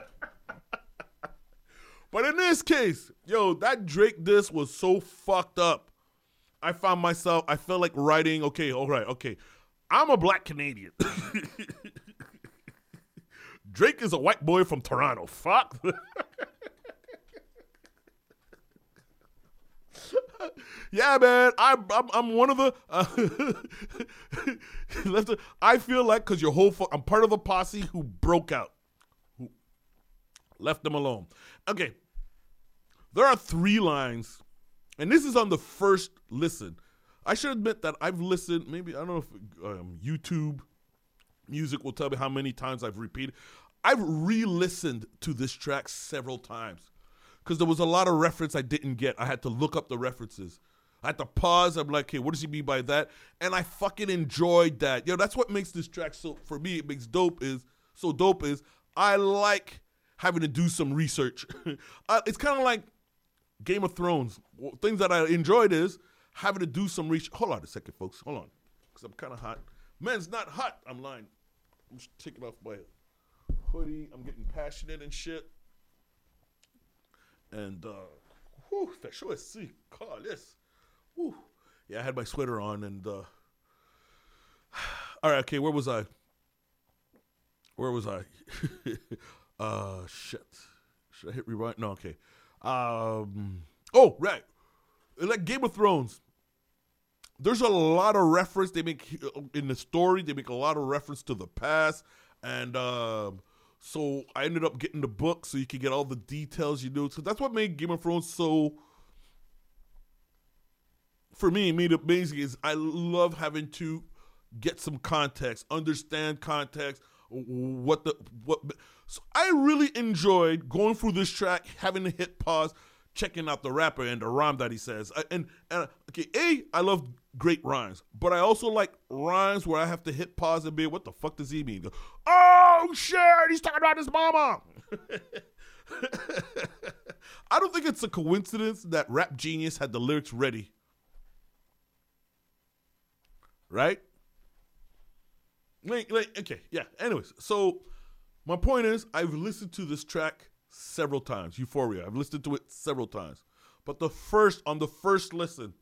But in this case, yo, that Drake diss was so fucked up. I felt like writing, okay, all right, okay. I'm a black Canadian. Drake is a white boy from Toronto. Fuck. Yeah, man, I'm one of the. I feel like because I'm part of the posse who broke out, who left them alone. Okay, there are 3 lines, and this is on the first listen. I should admit that I've listened. Maybe I don't know if YouTube Music will tell me how many times I've repeated. I've re-listened to this track several times. Because there was a lot of reference I didn't get. I had to look up the references. I had to pause. I'm like, okay, what does he mean by that? And I fucking enjoyed that. Yo, that's what makes this track for me, it makes dope is I like having to do some research. It's kind of like Game of Thrones. Things that I enjoyed is having to do some research. Hold on a second, folks. Hold on. Because I'm kind of hot. Man's not hot. I'm lying. I'm just taking off my hoodie. I'm getting passionate and shit. And, that sure is sick. God, this. Whew. Yeah, I had my sweater on and, all right, okay, where was I? Shit. Should I hit rewind? No, okay. Oh, right. Like Game of Thrones. There's a lot of reference they make in the story. They make a lot of reference to the past. And, so I ended up getting the book so you can get all the details you do. So that's what made Game of Thrones so, for me, made it amazing is I love having to get some context, understand context, so I really enjoyed going through this track, having to hit pause, checking out the rapper and the rhyme that he says. I love great rhymes, but I also like rhymes where I have to hit pause and be, what the fuck does he mean? Go, oh shit, he's talking about his mama. I don't think it's a coincidence that Rap Genius had the lyrics ready. Right? Okay, yeah. Anyways, so my point is, I've listened to this track several times. Euphoria. I've listened to it several times. But on the first listen,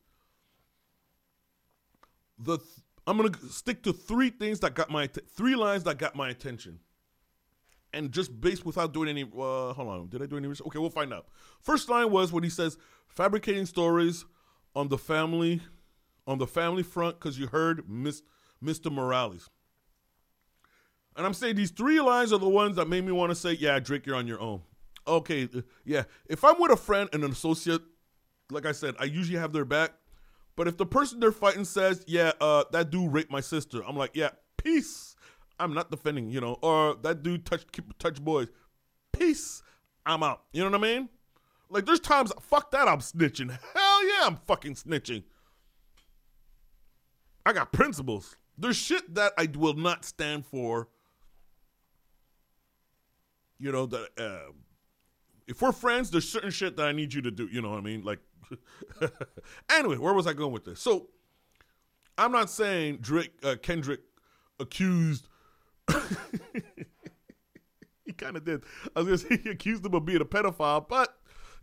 I'm gonna stick to 3 things that got 3 lines that got my attention, and just based without doing any. Hold on, did I do any research? Okay, we'll find out. First line was when he says, "Fabricating stories on the family front because you heard Mr. Morales." And I'm saying these 3 lines are the ones that made me want to say, yeah, Drake, you're on your own. Okay, yeah. If I'm with a friend and an associate, like I said, I usually have their back. But if the person they're fighting says, yeah, that dude raped my sister, I'm like, yeah, peace. I'm not defending, or that dude touch boys. Peace. I'm out. You know what I mean? Like, there's times, fuck that, I'm snitching. Hell yeah, I'm fucking snitching. I got principles. There's shit that I will not stand for. That if we're friends, there's certain shit that I need you to do. You know what I mean? Like, anyway, where was I going with this? So, I'm not saying Kendrick accused. He kind of did. I was going to say he accused him of being a pedophile, but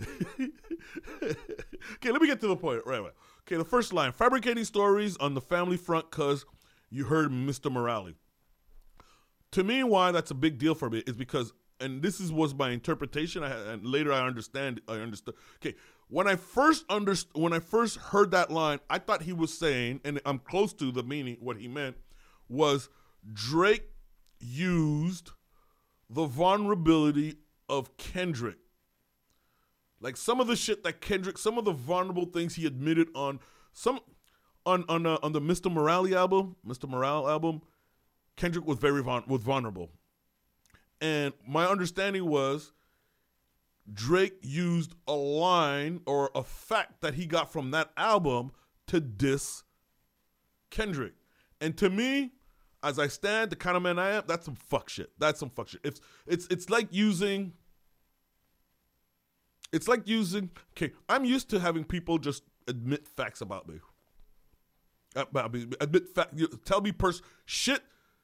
okay, let me get to the point right away. Okay, the first line: fabricating stories on the family front because you heard Mr. Morales. To me, why that's a big deal for me is because, and this was my interpretation, and later I understood. Okay, When I first heard that line, I thought he was saying, and I'm close to the meaning, what he meant was Drake used the vulnerability of Kendrick. Like some of the shit that Kendrick, some of the vulnerable things he admitted on the Mr. Morale album, Kendrick was was vulnerable. And my understanding was Drake used a line or a fact that he got from that album to diss Kendrick. And to me, as I stand, the kind of man I am, that's some fuck shit. That's some fuck shit. It's like using. Okay, I'm used to having people just admit facts about me. Admit fact. Tell me shit.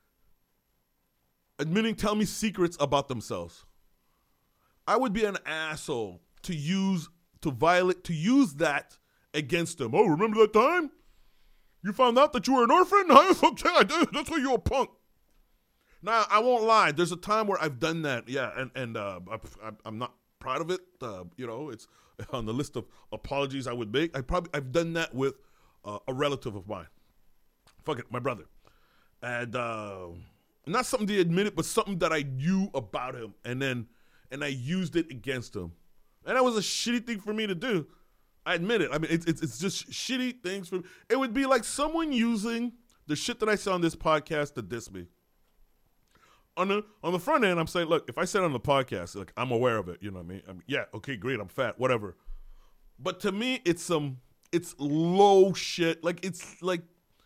Tell me secrets about themselves. I would be an asshole to use that against them. Oh, remember that time? You found out that you were an orphan? Okay, I did. That's why you're a punk. Now, I won't lie. There's a time where I've done that. Yeah, and I'm not proud of it. It's on the list of apologies I would make. I've done that with a relative of mine. Fuck it, my brother. And not something to admit it, but something that I knew about him, and I used it against him. And that was a shitty thing for me to do. I admit it. I mean, it's just shitty things for me. It would be like someone using the shit that I say on this podcast to diss me. On the front end, I'm saying, look, if I said it on the podcast, like I'm aware of it, you know what I mean? Yeah, okay, great, I'm fat, whatever. But to me, it's low shit. Like it's like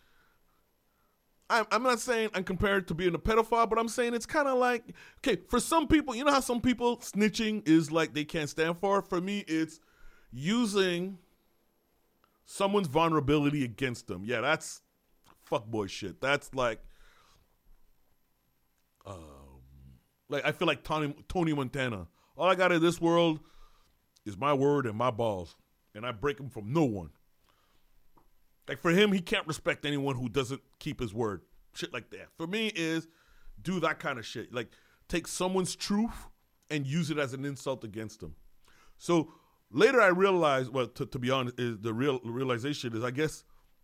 I'm not saying I'm compared to being a pedophile, but I'm saying it's kind of like, okay, for some people, you know how some people snitching is like they can't stand for? For me, it's using someone's vulnerability against them. Yeah, that's fuckboy shit. That's like I feel like Tony Montana. All I got in this world is my word and my balls, and I break them from no one. Like for him, he can't respect anyone who doesn't keep his word. Shit like that. For me is do that kind of shit. Like take someone's truth and use it as an insult against them. So later I realized, well, to be honest, is the realization is I guess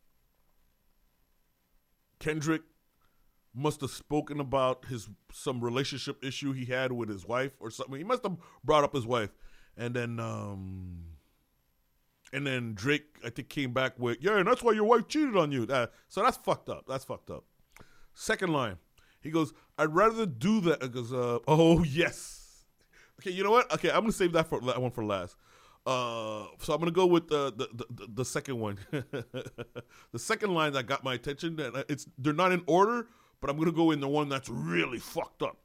Kendrick must have spoken about some relationship issue he had with his wife or something. He must have brought up his wife. And then Drake, I think, came back with, yeah, and that's why your wife cheated on you. So that's fucked up. That's fucked up. Second line, he goes, I'd rather do that. He goes, oh, yes. Okay, you know what? Okay, I'm going to save that one for last. So I'm going to go with the second one. The second line that got my attention, they're not in order, but I'm going to go in the one that's really fucked up.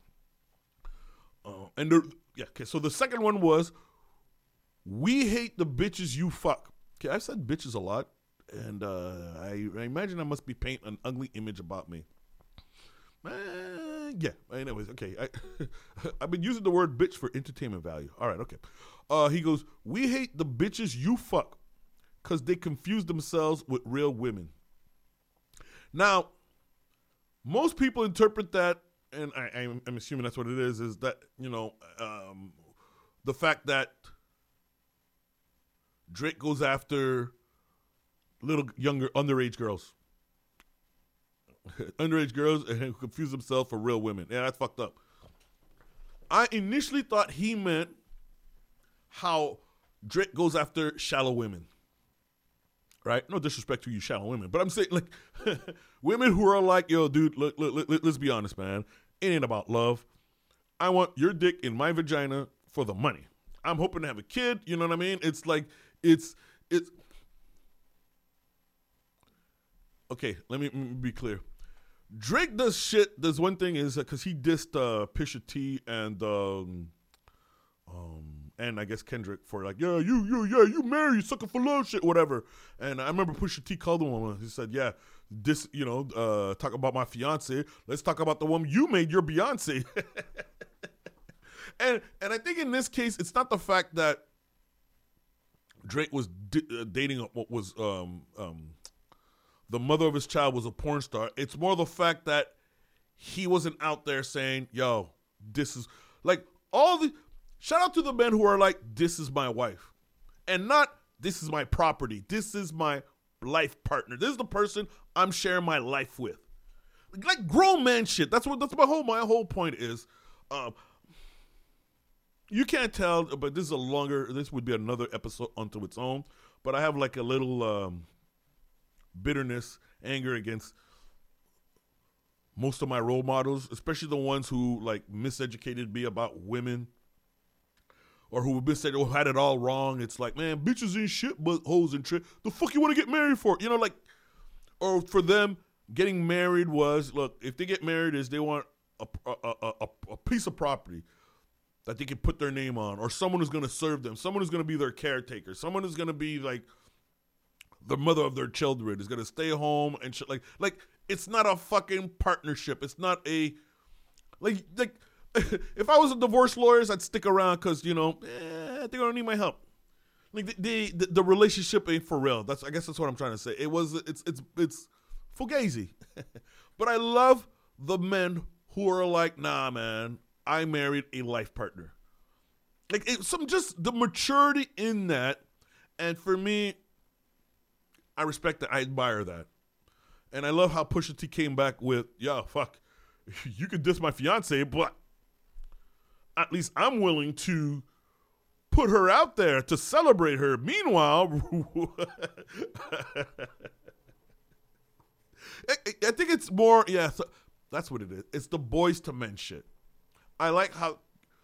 So the second one was, we hate the bitches you fuck. Okay, I've said bitches a lot, and I imagine I must be painting an ugly image about me. Yeah, anyways, okay. I've been using the word bitch for entertainment value. All right, okay. He goes, we hate the bitches you fuck because they confuse themselves with real women. Now, most people interpret that, and I'm assuming that's what it is that, the fact that Drake goes after younger underage girls. Underage girls and confuse themselves for real women. Yeah, that's fucked up. I initially thought he meant how Drake goes after shallow women. Right? No disrespect to you shallow women, but I'm saying like women who are like, yo, dude, look, let's be honest, man. It ain't about love. I want your dick in my vagina for the money. I'm hoping to have a kid. You know what I mean? It's like, it's. Okay, let me be clear. Drake does shit. There's one thing is because he dissed Pusha T and I guess Kendrick for like, yeah, you marry, you sucker for love shit, whatever. And I remember Pusha T called the woman. He said, yeah, this, talk about my fiance. Let's talk about the woman you made your Beyonce. and I think in this case, it's not the fact that Drake was dating what was the mother of his child was a porn star. It's more the fact that he wasn't out there saying, yo, this is like shout out to the men who are like, this is my wife. And not This is my property. This is my life partner. This is the person I'm sharing my life with. Like grown man shit. That's my whole point is. You can't tell, but this would be another episode unto its own. But I have like a little bitterness, anger against most of my role models, especially the ones who like miseducated me about women, or who had it all wrong. It's like, man, bitches ain't shit but hoes and shit. The fuck you want to get married for? You know, like, or for them, getting married was, look, if they get married is they want a piece of property that they can put their name on, or someone who's going to serve them, someone who's going to be their caretaker, someone who's going to be like the mother of their children, is going to stay home and shit. Like it's not a fucking partnership. It's not a like if I was a divorce lawyer, I'd stick around because they're gonna need my help. Like the relationship ain't for real. I guess that's what I'm trying to say. It's fugazi. But I love the men who are like, nah, man, I married a life partner. Like just the maturity in that, and for me, I respect that. I admire that, and I love how Pusha T came back with, yeah, fuck, you could diss my fiance, but at least I'm willing to put her out there to celebrate her. Meanwhile, I think it's more, so that's what it is. It's the Boys to Men shit. I like how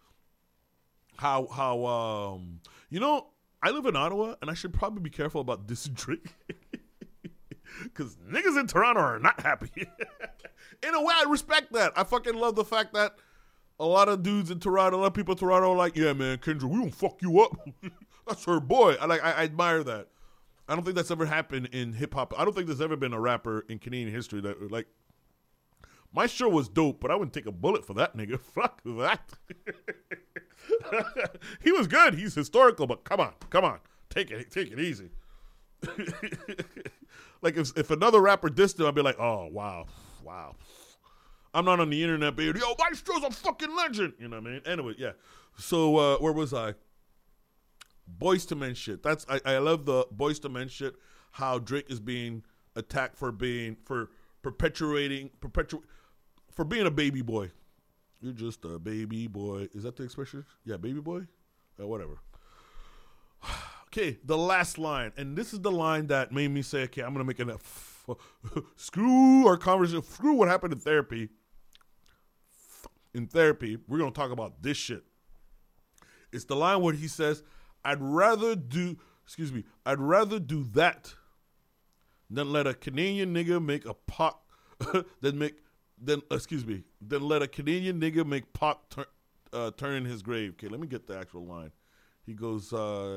I live in Ottawa, and I should probably be careful about dissing Drake. Because niggas in Toronto are not happy. In a way, I respect that. I fucking love the fact that a lot of dudes in Toronto, a lot of people in Toronto are like, yeah, man, Kendra, we gonna fuck you up. That's her boy. I admire that. I don't think that's ever happened in hip-hop. I don't think there's ever been a rapper in Canadian history that, like, my show was dope, but I wouldn't take a bullet for that nigga. Fuck that. He was good. He's historical, but come on. Take it easy. Like, if another rapper dissed him, I'd be like, oh, wow. I'm not on the internet being, yo, Maestro's a fucking legend. You know what I mean? Anyway, yeah. So, where was I? Boys to Men shit. I love the Boys to Men shit, how Drake is being attacked for being a baby boy. You're just a baby boy. Is that the expression? Yeah, baby boy? Whatever. Okay, the last line. And this is the line that made me say, okay, I'm going to make screw our conversation. Screw what happened in therapy. In therapy, we're going to talk about this shit. It's the line where he says, I'd rather do that than let a Canadian nigga make a pot than let a Canadian nigga make pot turn in his grave. Okay, let me get the actual line. He goes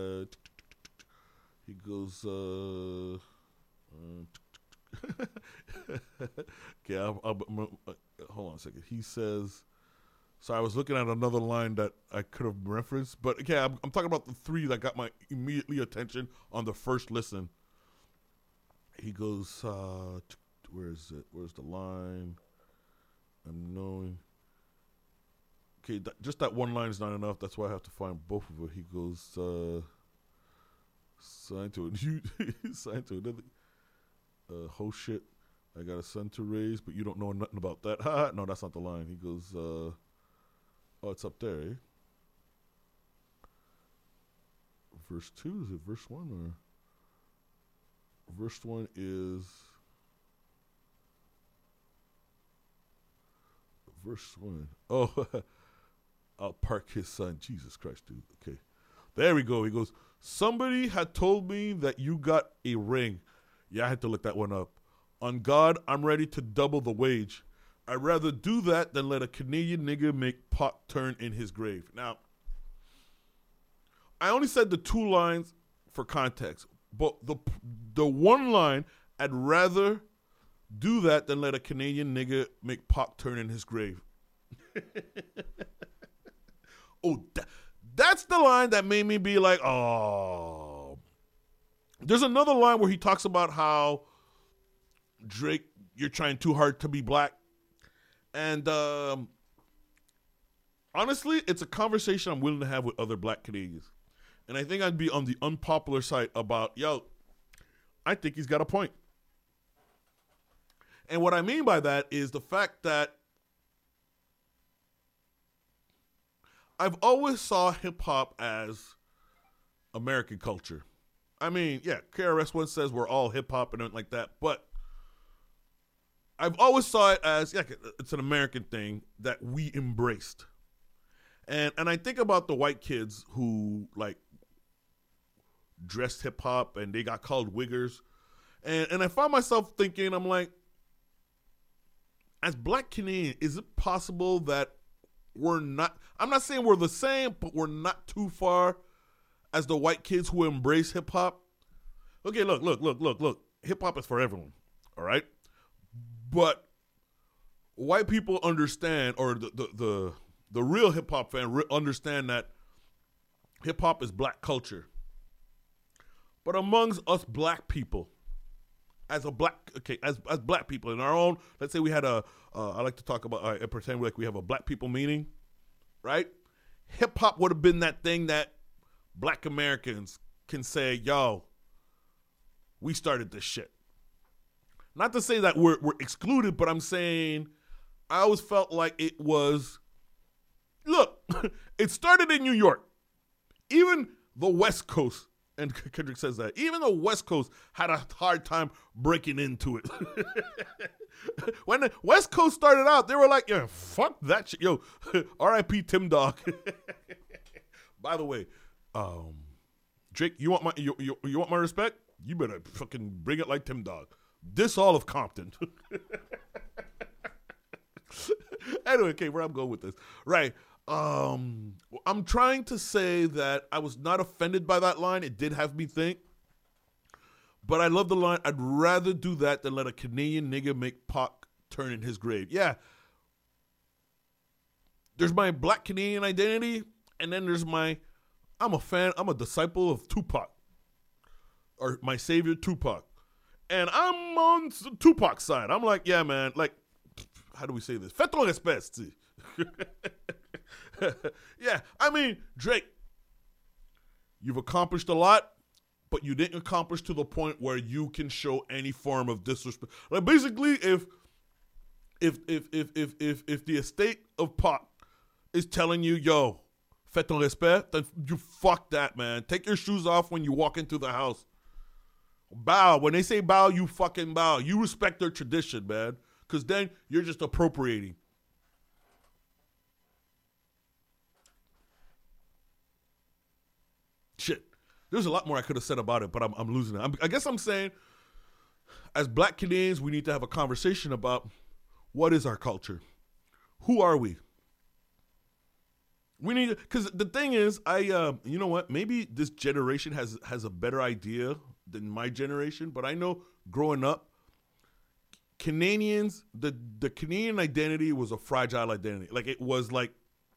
okay, hold on a second. He says, so I was looking at another line that I could have referenced, but okay, I'm talking about the three that got my immediately attention on the first listen. He goes, where is it? Where's the line? I'm knowing. Okay, just that one line is not enough. That's why I have to find both of it. He goes, signed to another whole shit. I got a son to raise, but you don't know nothing about that. No, that's not the line. He goes, oh, it's up there, eh? Verse 2, is it verse 1 or? Verse 1 is verse 1. Oh, I'll park his son. Jesus Christ, dude. Okay. There we go. He goes, somebody had told me that you got a ring. Yeah, I had to look that one up. On God, I'm ready to double the wage. I'd rather do that than let a Canadian nigga make pot turn in his grave. Now, I only said the two lines for context, but the one line, I'd rather do that than let a Canadian nigga make pot turn in his grave. Oh, that's the line that made me be like, oh. There's another line where he talks about how Drake, you're trying too hard to be black. And honestly, it's a conversation I'm willing to have with other black Canadians. And I think I'd be on the unpopular side about, I think he's got a point. And what I mean by that is the fact that I've always saw hip-hop as American culture. I mean, yeah, KRS One says we're all hip-hop and like that, but I've always saw it as, it's an American thing that we embraced. And I think about the white kids who, like, dressed hip-hop and they got called wiggers. And I found myself thinking, I'm like, as Black Canadian, is it possible that we're not, I'm not saying we're the same, but we're not too far as the white kids who embrace hip-hop? Okay, look. Hip-hop is for everyone, all right? But white people understand, or the real hip-hop fan understand that hip-hop is black culture. But amongst us black people, as black people in our own, let's say we had I like to talk about, I pretend like we have a black people meeting, right? Hip hop would have been that thing that black Americans can say, yo, we started this shit. Not to say that we're excluded, but I'm saying I always felt like it was, look, it started in New York. Even the West Coast, and Kendrick says that, even the West Coast had a hard time breaking into it. When the West Coast started out, they were like, yeah, fuck that shit. Yo, R.I.P. Tim Dog. By the way, Drake, you want my respect? You better fucking bring it like Tim Dog. This all of Compton. Anyway, okay, where I'm going with this. Right. I'm trying to say that I was not offended by that line. It did have me think. But I love the line, I'd rather do that than let a Canadian nigga make Pac turn in his grave. Yeah. There's my black Canadian identity, and then there's I'm a disciple of Tupac. Or my savior, Tupac. And I'm on Tupac's side. I'm like, yeah, man, like, how do we say this? Fais ton respect. Yeah, I mean, Drake, you've accomplished a lot, but you didn't accomplish to the point where you can show any form of disrespect. Like, basically, if the estate of Pac is telling you, yo, fais ton respect, then you fuck that, man. Take your shoes off when you walk into the house. Bow. When they say bow, you fucking bow. You respect their tradition, man, because then you're just appropriating. Shit. There's a lot more I could have said about it, but I'm losing it. I guess I'm saying, as black Canadians, we need to have a conversation about what is our culture? Who are we? We need, because the thing is, you know what? Maybe this generation has a better idea than my generation, but I know growing up, Canadians, the Canadian identity was a fragile identity. Like, it was like,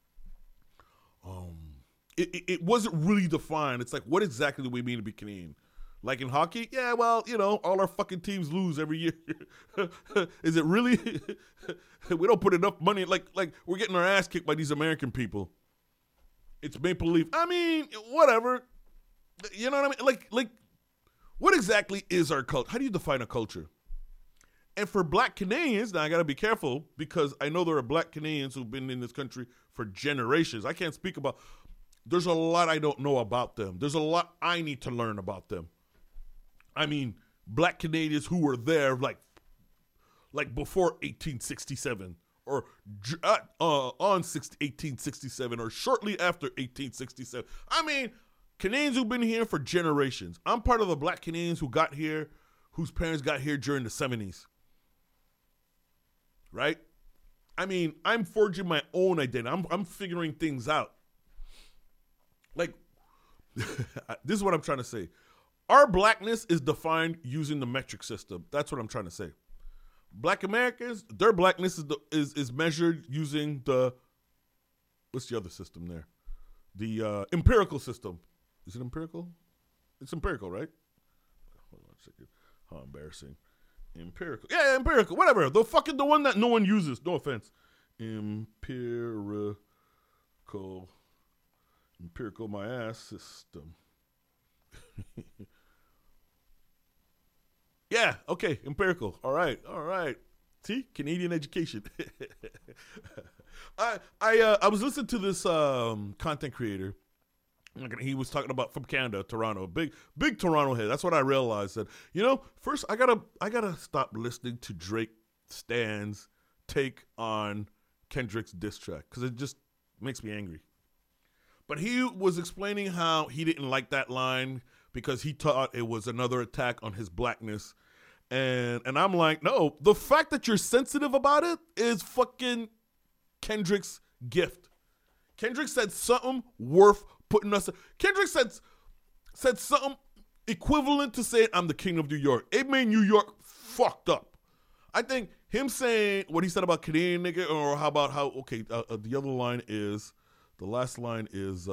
it wasn't really defined. It's like, what exactly do we mean to be Canadian? Like in hockey? Yeah, well, you know, all our fucking teams lose every year. Is it really? We don't put enough money. Like we're getting our ass kicked by these American people. It's Maple Leaf. I mean, whatever. You know what I mean? Like, what exactly is our culture? How do you define a culture? And for black Canadians, now I got to be careful because I know there are black Canadians who've been in this country for generations. I can't speak about, there's a lot I don't know about them. There's a lot I need to learn about them. I mean, black Canadians who were there like before 1867 or on 1867 or shortly after 1867. I mean, Canadians who've been here for generations. I'm part of the black Canadians who got here, whose parents got here during the 70s. Right? I mean, I'm forging my own identity. I'm figuring things out. Like, this is what I'm trying to say. Our blackness is defined using the metric system. That's what I'm trying to say. Black Americans, their blackness is measured using what's the other system there? The empirical system. Is it empirical? It's empirical, right? Hold on a second. How embarrassing. Empirical. Yeah, empirical. Whatever. The one that no one uses. No offense. Empirical Empirical my ass system. Yeah, okay, empirical. All right. See, Canadian education. I was listening to this content creator. He was talking about from Canada, Toronto, big Toronto head. That's what I realized. That first I gotta stop listening to Drake Stan's take on Kendrick's diss track because it just makes me angry. But he was explaining how he didn't like that line because he thought it was another attack on his blackness. And I'm like, no, the fact that you're sensitive about it is fucking Kendrick's gift. Kendrick said something worth putting us. Kendrick said something equivalent to saying, I'm the king of New York. It made New York fucked up. I think him saying what he said about Canadian nigga, or how about the other line is, the last line is,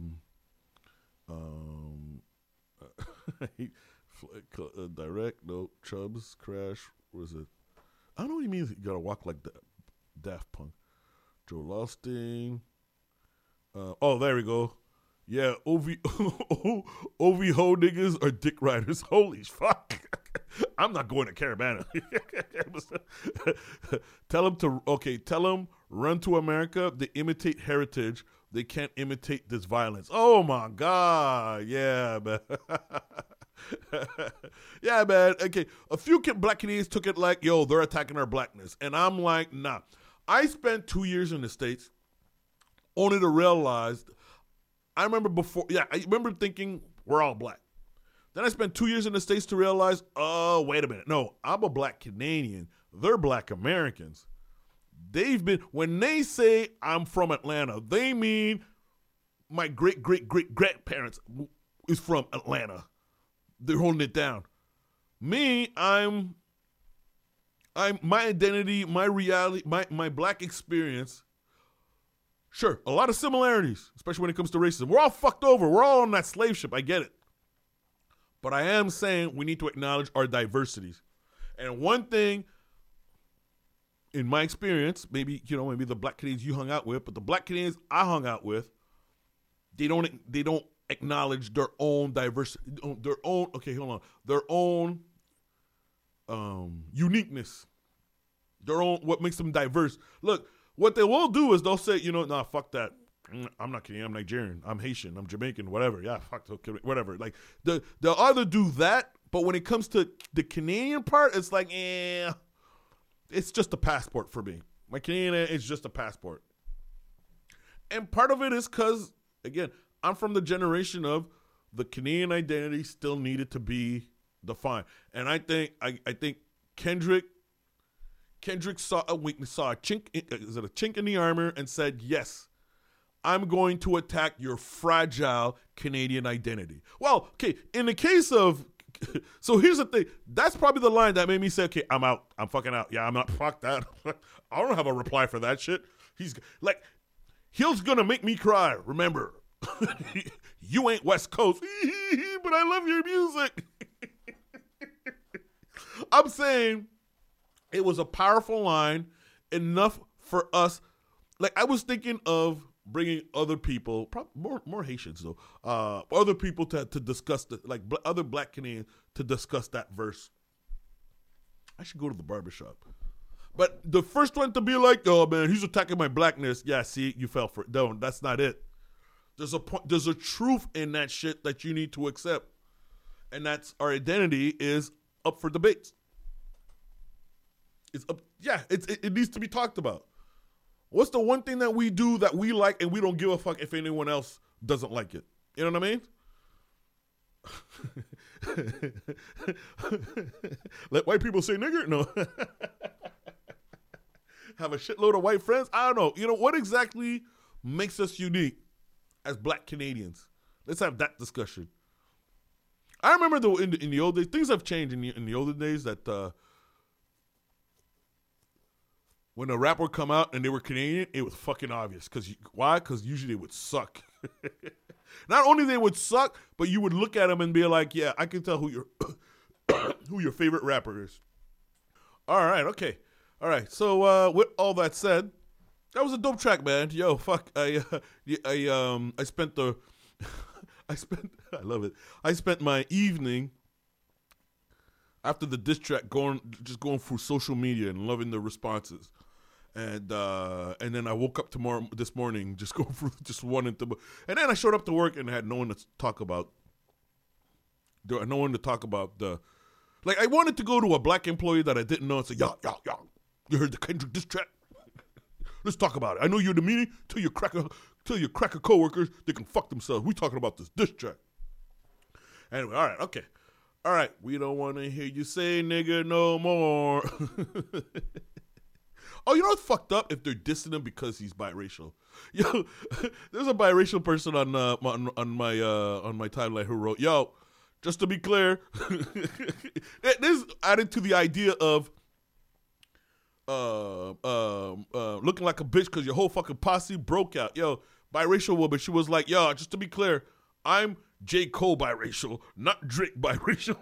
direct, no, Chubbs, crash, what is it? I don't know what he means, you gotta walk like that. Daft Punk. Joe Losting. There we go. Yeah, OV ho niggas are dick riders. Holy fuck. I'm not going to Caravana. Tell them run to America. They imitate heritage. They can't imitate this violence. Oh my God. Yeah, man. Yeah, man. Okay, a few black Canadians took it like, yo, they're attacking our blackness. And I'm like, nah. I spent 2 years in the States only to realize, I remember thinking we're all black. Then I spent 2 years in the States to realize, oh, wait a minute. No, I'm a black Canadian. They're black Americans. When they say I'm from Atlanta, they mean my great-great-great-grandparents is from Atlanta. They're holding it down. Me, I'm my identity, my reality, my black experience. Sure, a lot of similarities, especially when it comes to racism. We're all fucked over. We're all on that slave ship. I get it. But I am saying we need to acknowledge our diversities. And one thing, in my experience, maybe the black Canadians you hung out with, but the black Canadians I hung out with, they don't acknowledge their own diversity, their own uniqueness, their own, what makes them diverse. Look, what they will do is they'll say, nah, fuck that. I'm not Canadian, I'm Nigerian, I'm Haitian, I'm Jamaican, whatever. Yeah, fuck, whatever. Like, they'll either do that, but when it comes to the Canadian part, it's like, it's just a passport for me. My Canadian is just a passport. And part of it is because, again, I'm from the generation of the Canadian identity still needed to be defined. And I think Kendrick saw a weakness, saw a chink in the armor and said, yes, I'm going to attack your fragile Canadian identity. Well, okay, in the case of, so here's the thing. That's probably the line that made me say, okay, I'm out. I'm fucking out. Yeah, I'm not, fuck that. I don't have a reply for that shit. He's gonna make me cry, remember. You ain't West Coast, but I love your music. I'm saying it was a powerful line, enough for us. Like, I was thinking of bringing other people, more Haitians though, other people to discuss other black Canadians to discuss that verse. I should go to the barbershop. But the first one to be like, oh man, he's attacking my blackness. Yeah, see, you fell for it. Don't. That's not it. There's a point. There's a truth in that shit that you need to accept, and that's our identity is up for debate. It's up. Yeah, it needs to be talked about. What's the one thing that we do that we like and we don't give a fuck if anyone else doesn't like it? You know what I mean? Let white people say nigger? No. Have a shitload of white friends? I don't know. You know, what exactly makes us unique as black Canadians? Let's have that discussion. I remember though in the old days, things have changed in the olden days that when a rapper would come out and they were Canadian, it was fucking obvious. Why? Because usually they would suck. Not only they would suck, but you would look at them and be like, yeah, I can tell who your favorite rapper is. All right, okay. All right, so with all that said, That was a dope track, man. Yo, fuck. I spent the, I love it. I spent my evening after the diss track going through social media and loving the responses. And then I woke up this morning just going through, just wanting to, and then I showed up to work and had no one to talk about. There no one to talk about the, like I wanted to go to a black employee that I didn't know and say, yo, you heard the Kendrick diss track? Let's talk about it. I know you're in the meeting. Tell your cracker coworkers they can fuck themselves. We talking about this diss track. Anyway, all right, okay. All right, we don't want to hear you say nigga no more. Oh, you know what's fucked up? If they're dissing him because he's biracial. Yo, there's a biracial person on my timeline who wrote, yo, just to be clear, this added to the idea of looking like a bitch because your whole fucking posse broke out. Yo, biracial woman, she was like, yo, just to be clear, I'm J. Cole biracial, not Drake biracial.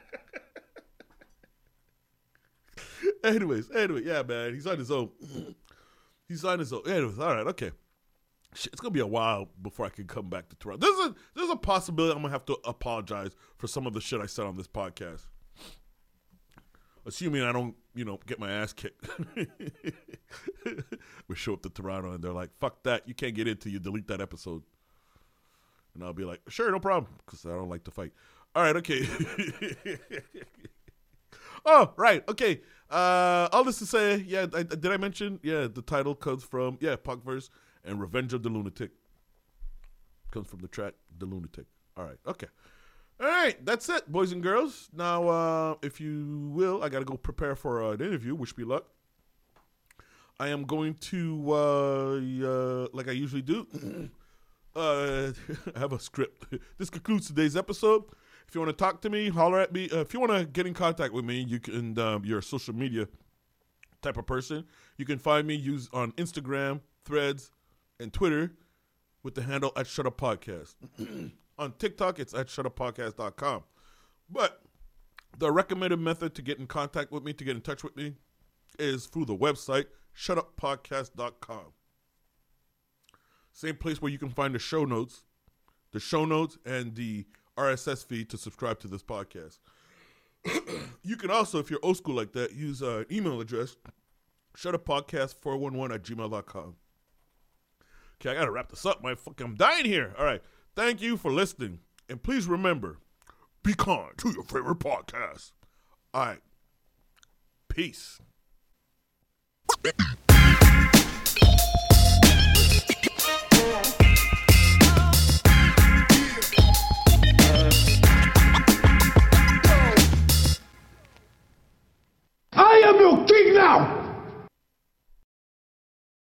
Anyway, yeah, man, he's on his own. Anyways, all right, okay. Shit, it's gonna be a while before I can come back to Toronto. There's a possibility I'm gonna have to apologize for some of the shit I said on this podcast. Assuming I don't, get my ass kicked. We show up to Toronto and they're like, fuck that, you can't get in till you delete that episode. And I'll be like, sure, no problem, because I don't like to fight. All right, okay. Oh, right, okay. All this to say, yeah, did I mention? Yeah, the title comes from, Puckverse and Revenge of the Lunatic. Comes from the track, The Lunatic. All right, okay. All right, that's it, boys and girls. Now, if you will, I got to go prepare for an interview. Wish me luck. I am going to, like I usually do, I have a script. This concludes today's episode. If you want to talk to me, holler at me. If you want to get in contact with me, you can, you're a social media type of person, you can find me on Instagram, Threads, and Twitter with the handle at ShutUpPodcast. On TikTok, it's at ShutUpPodcast.com. But the recommended method to get in contact with me, to get in touch with me, is through the website, ShutUpPodcast.com. Same place where you can find the show notes and the RSS feed to subscribe to this podcast. You can also, if you're old school like that, use an email address, shutuppodcast411@gmail.com. Okay, I gotta wrap this up. I'm dying here. All right. Thank you for listening. And please remember, be kind to your favorite podcast. All right. Peace.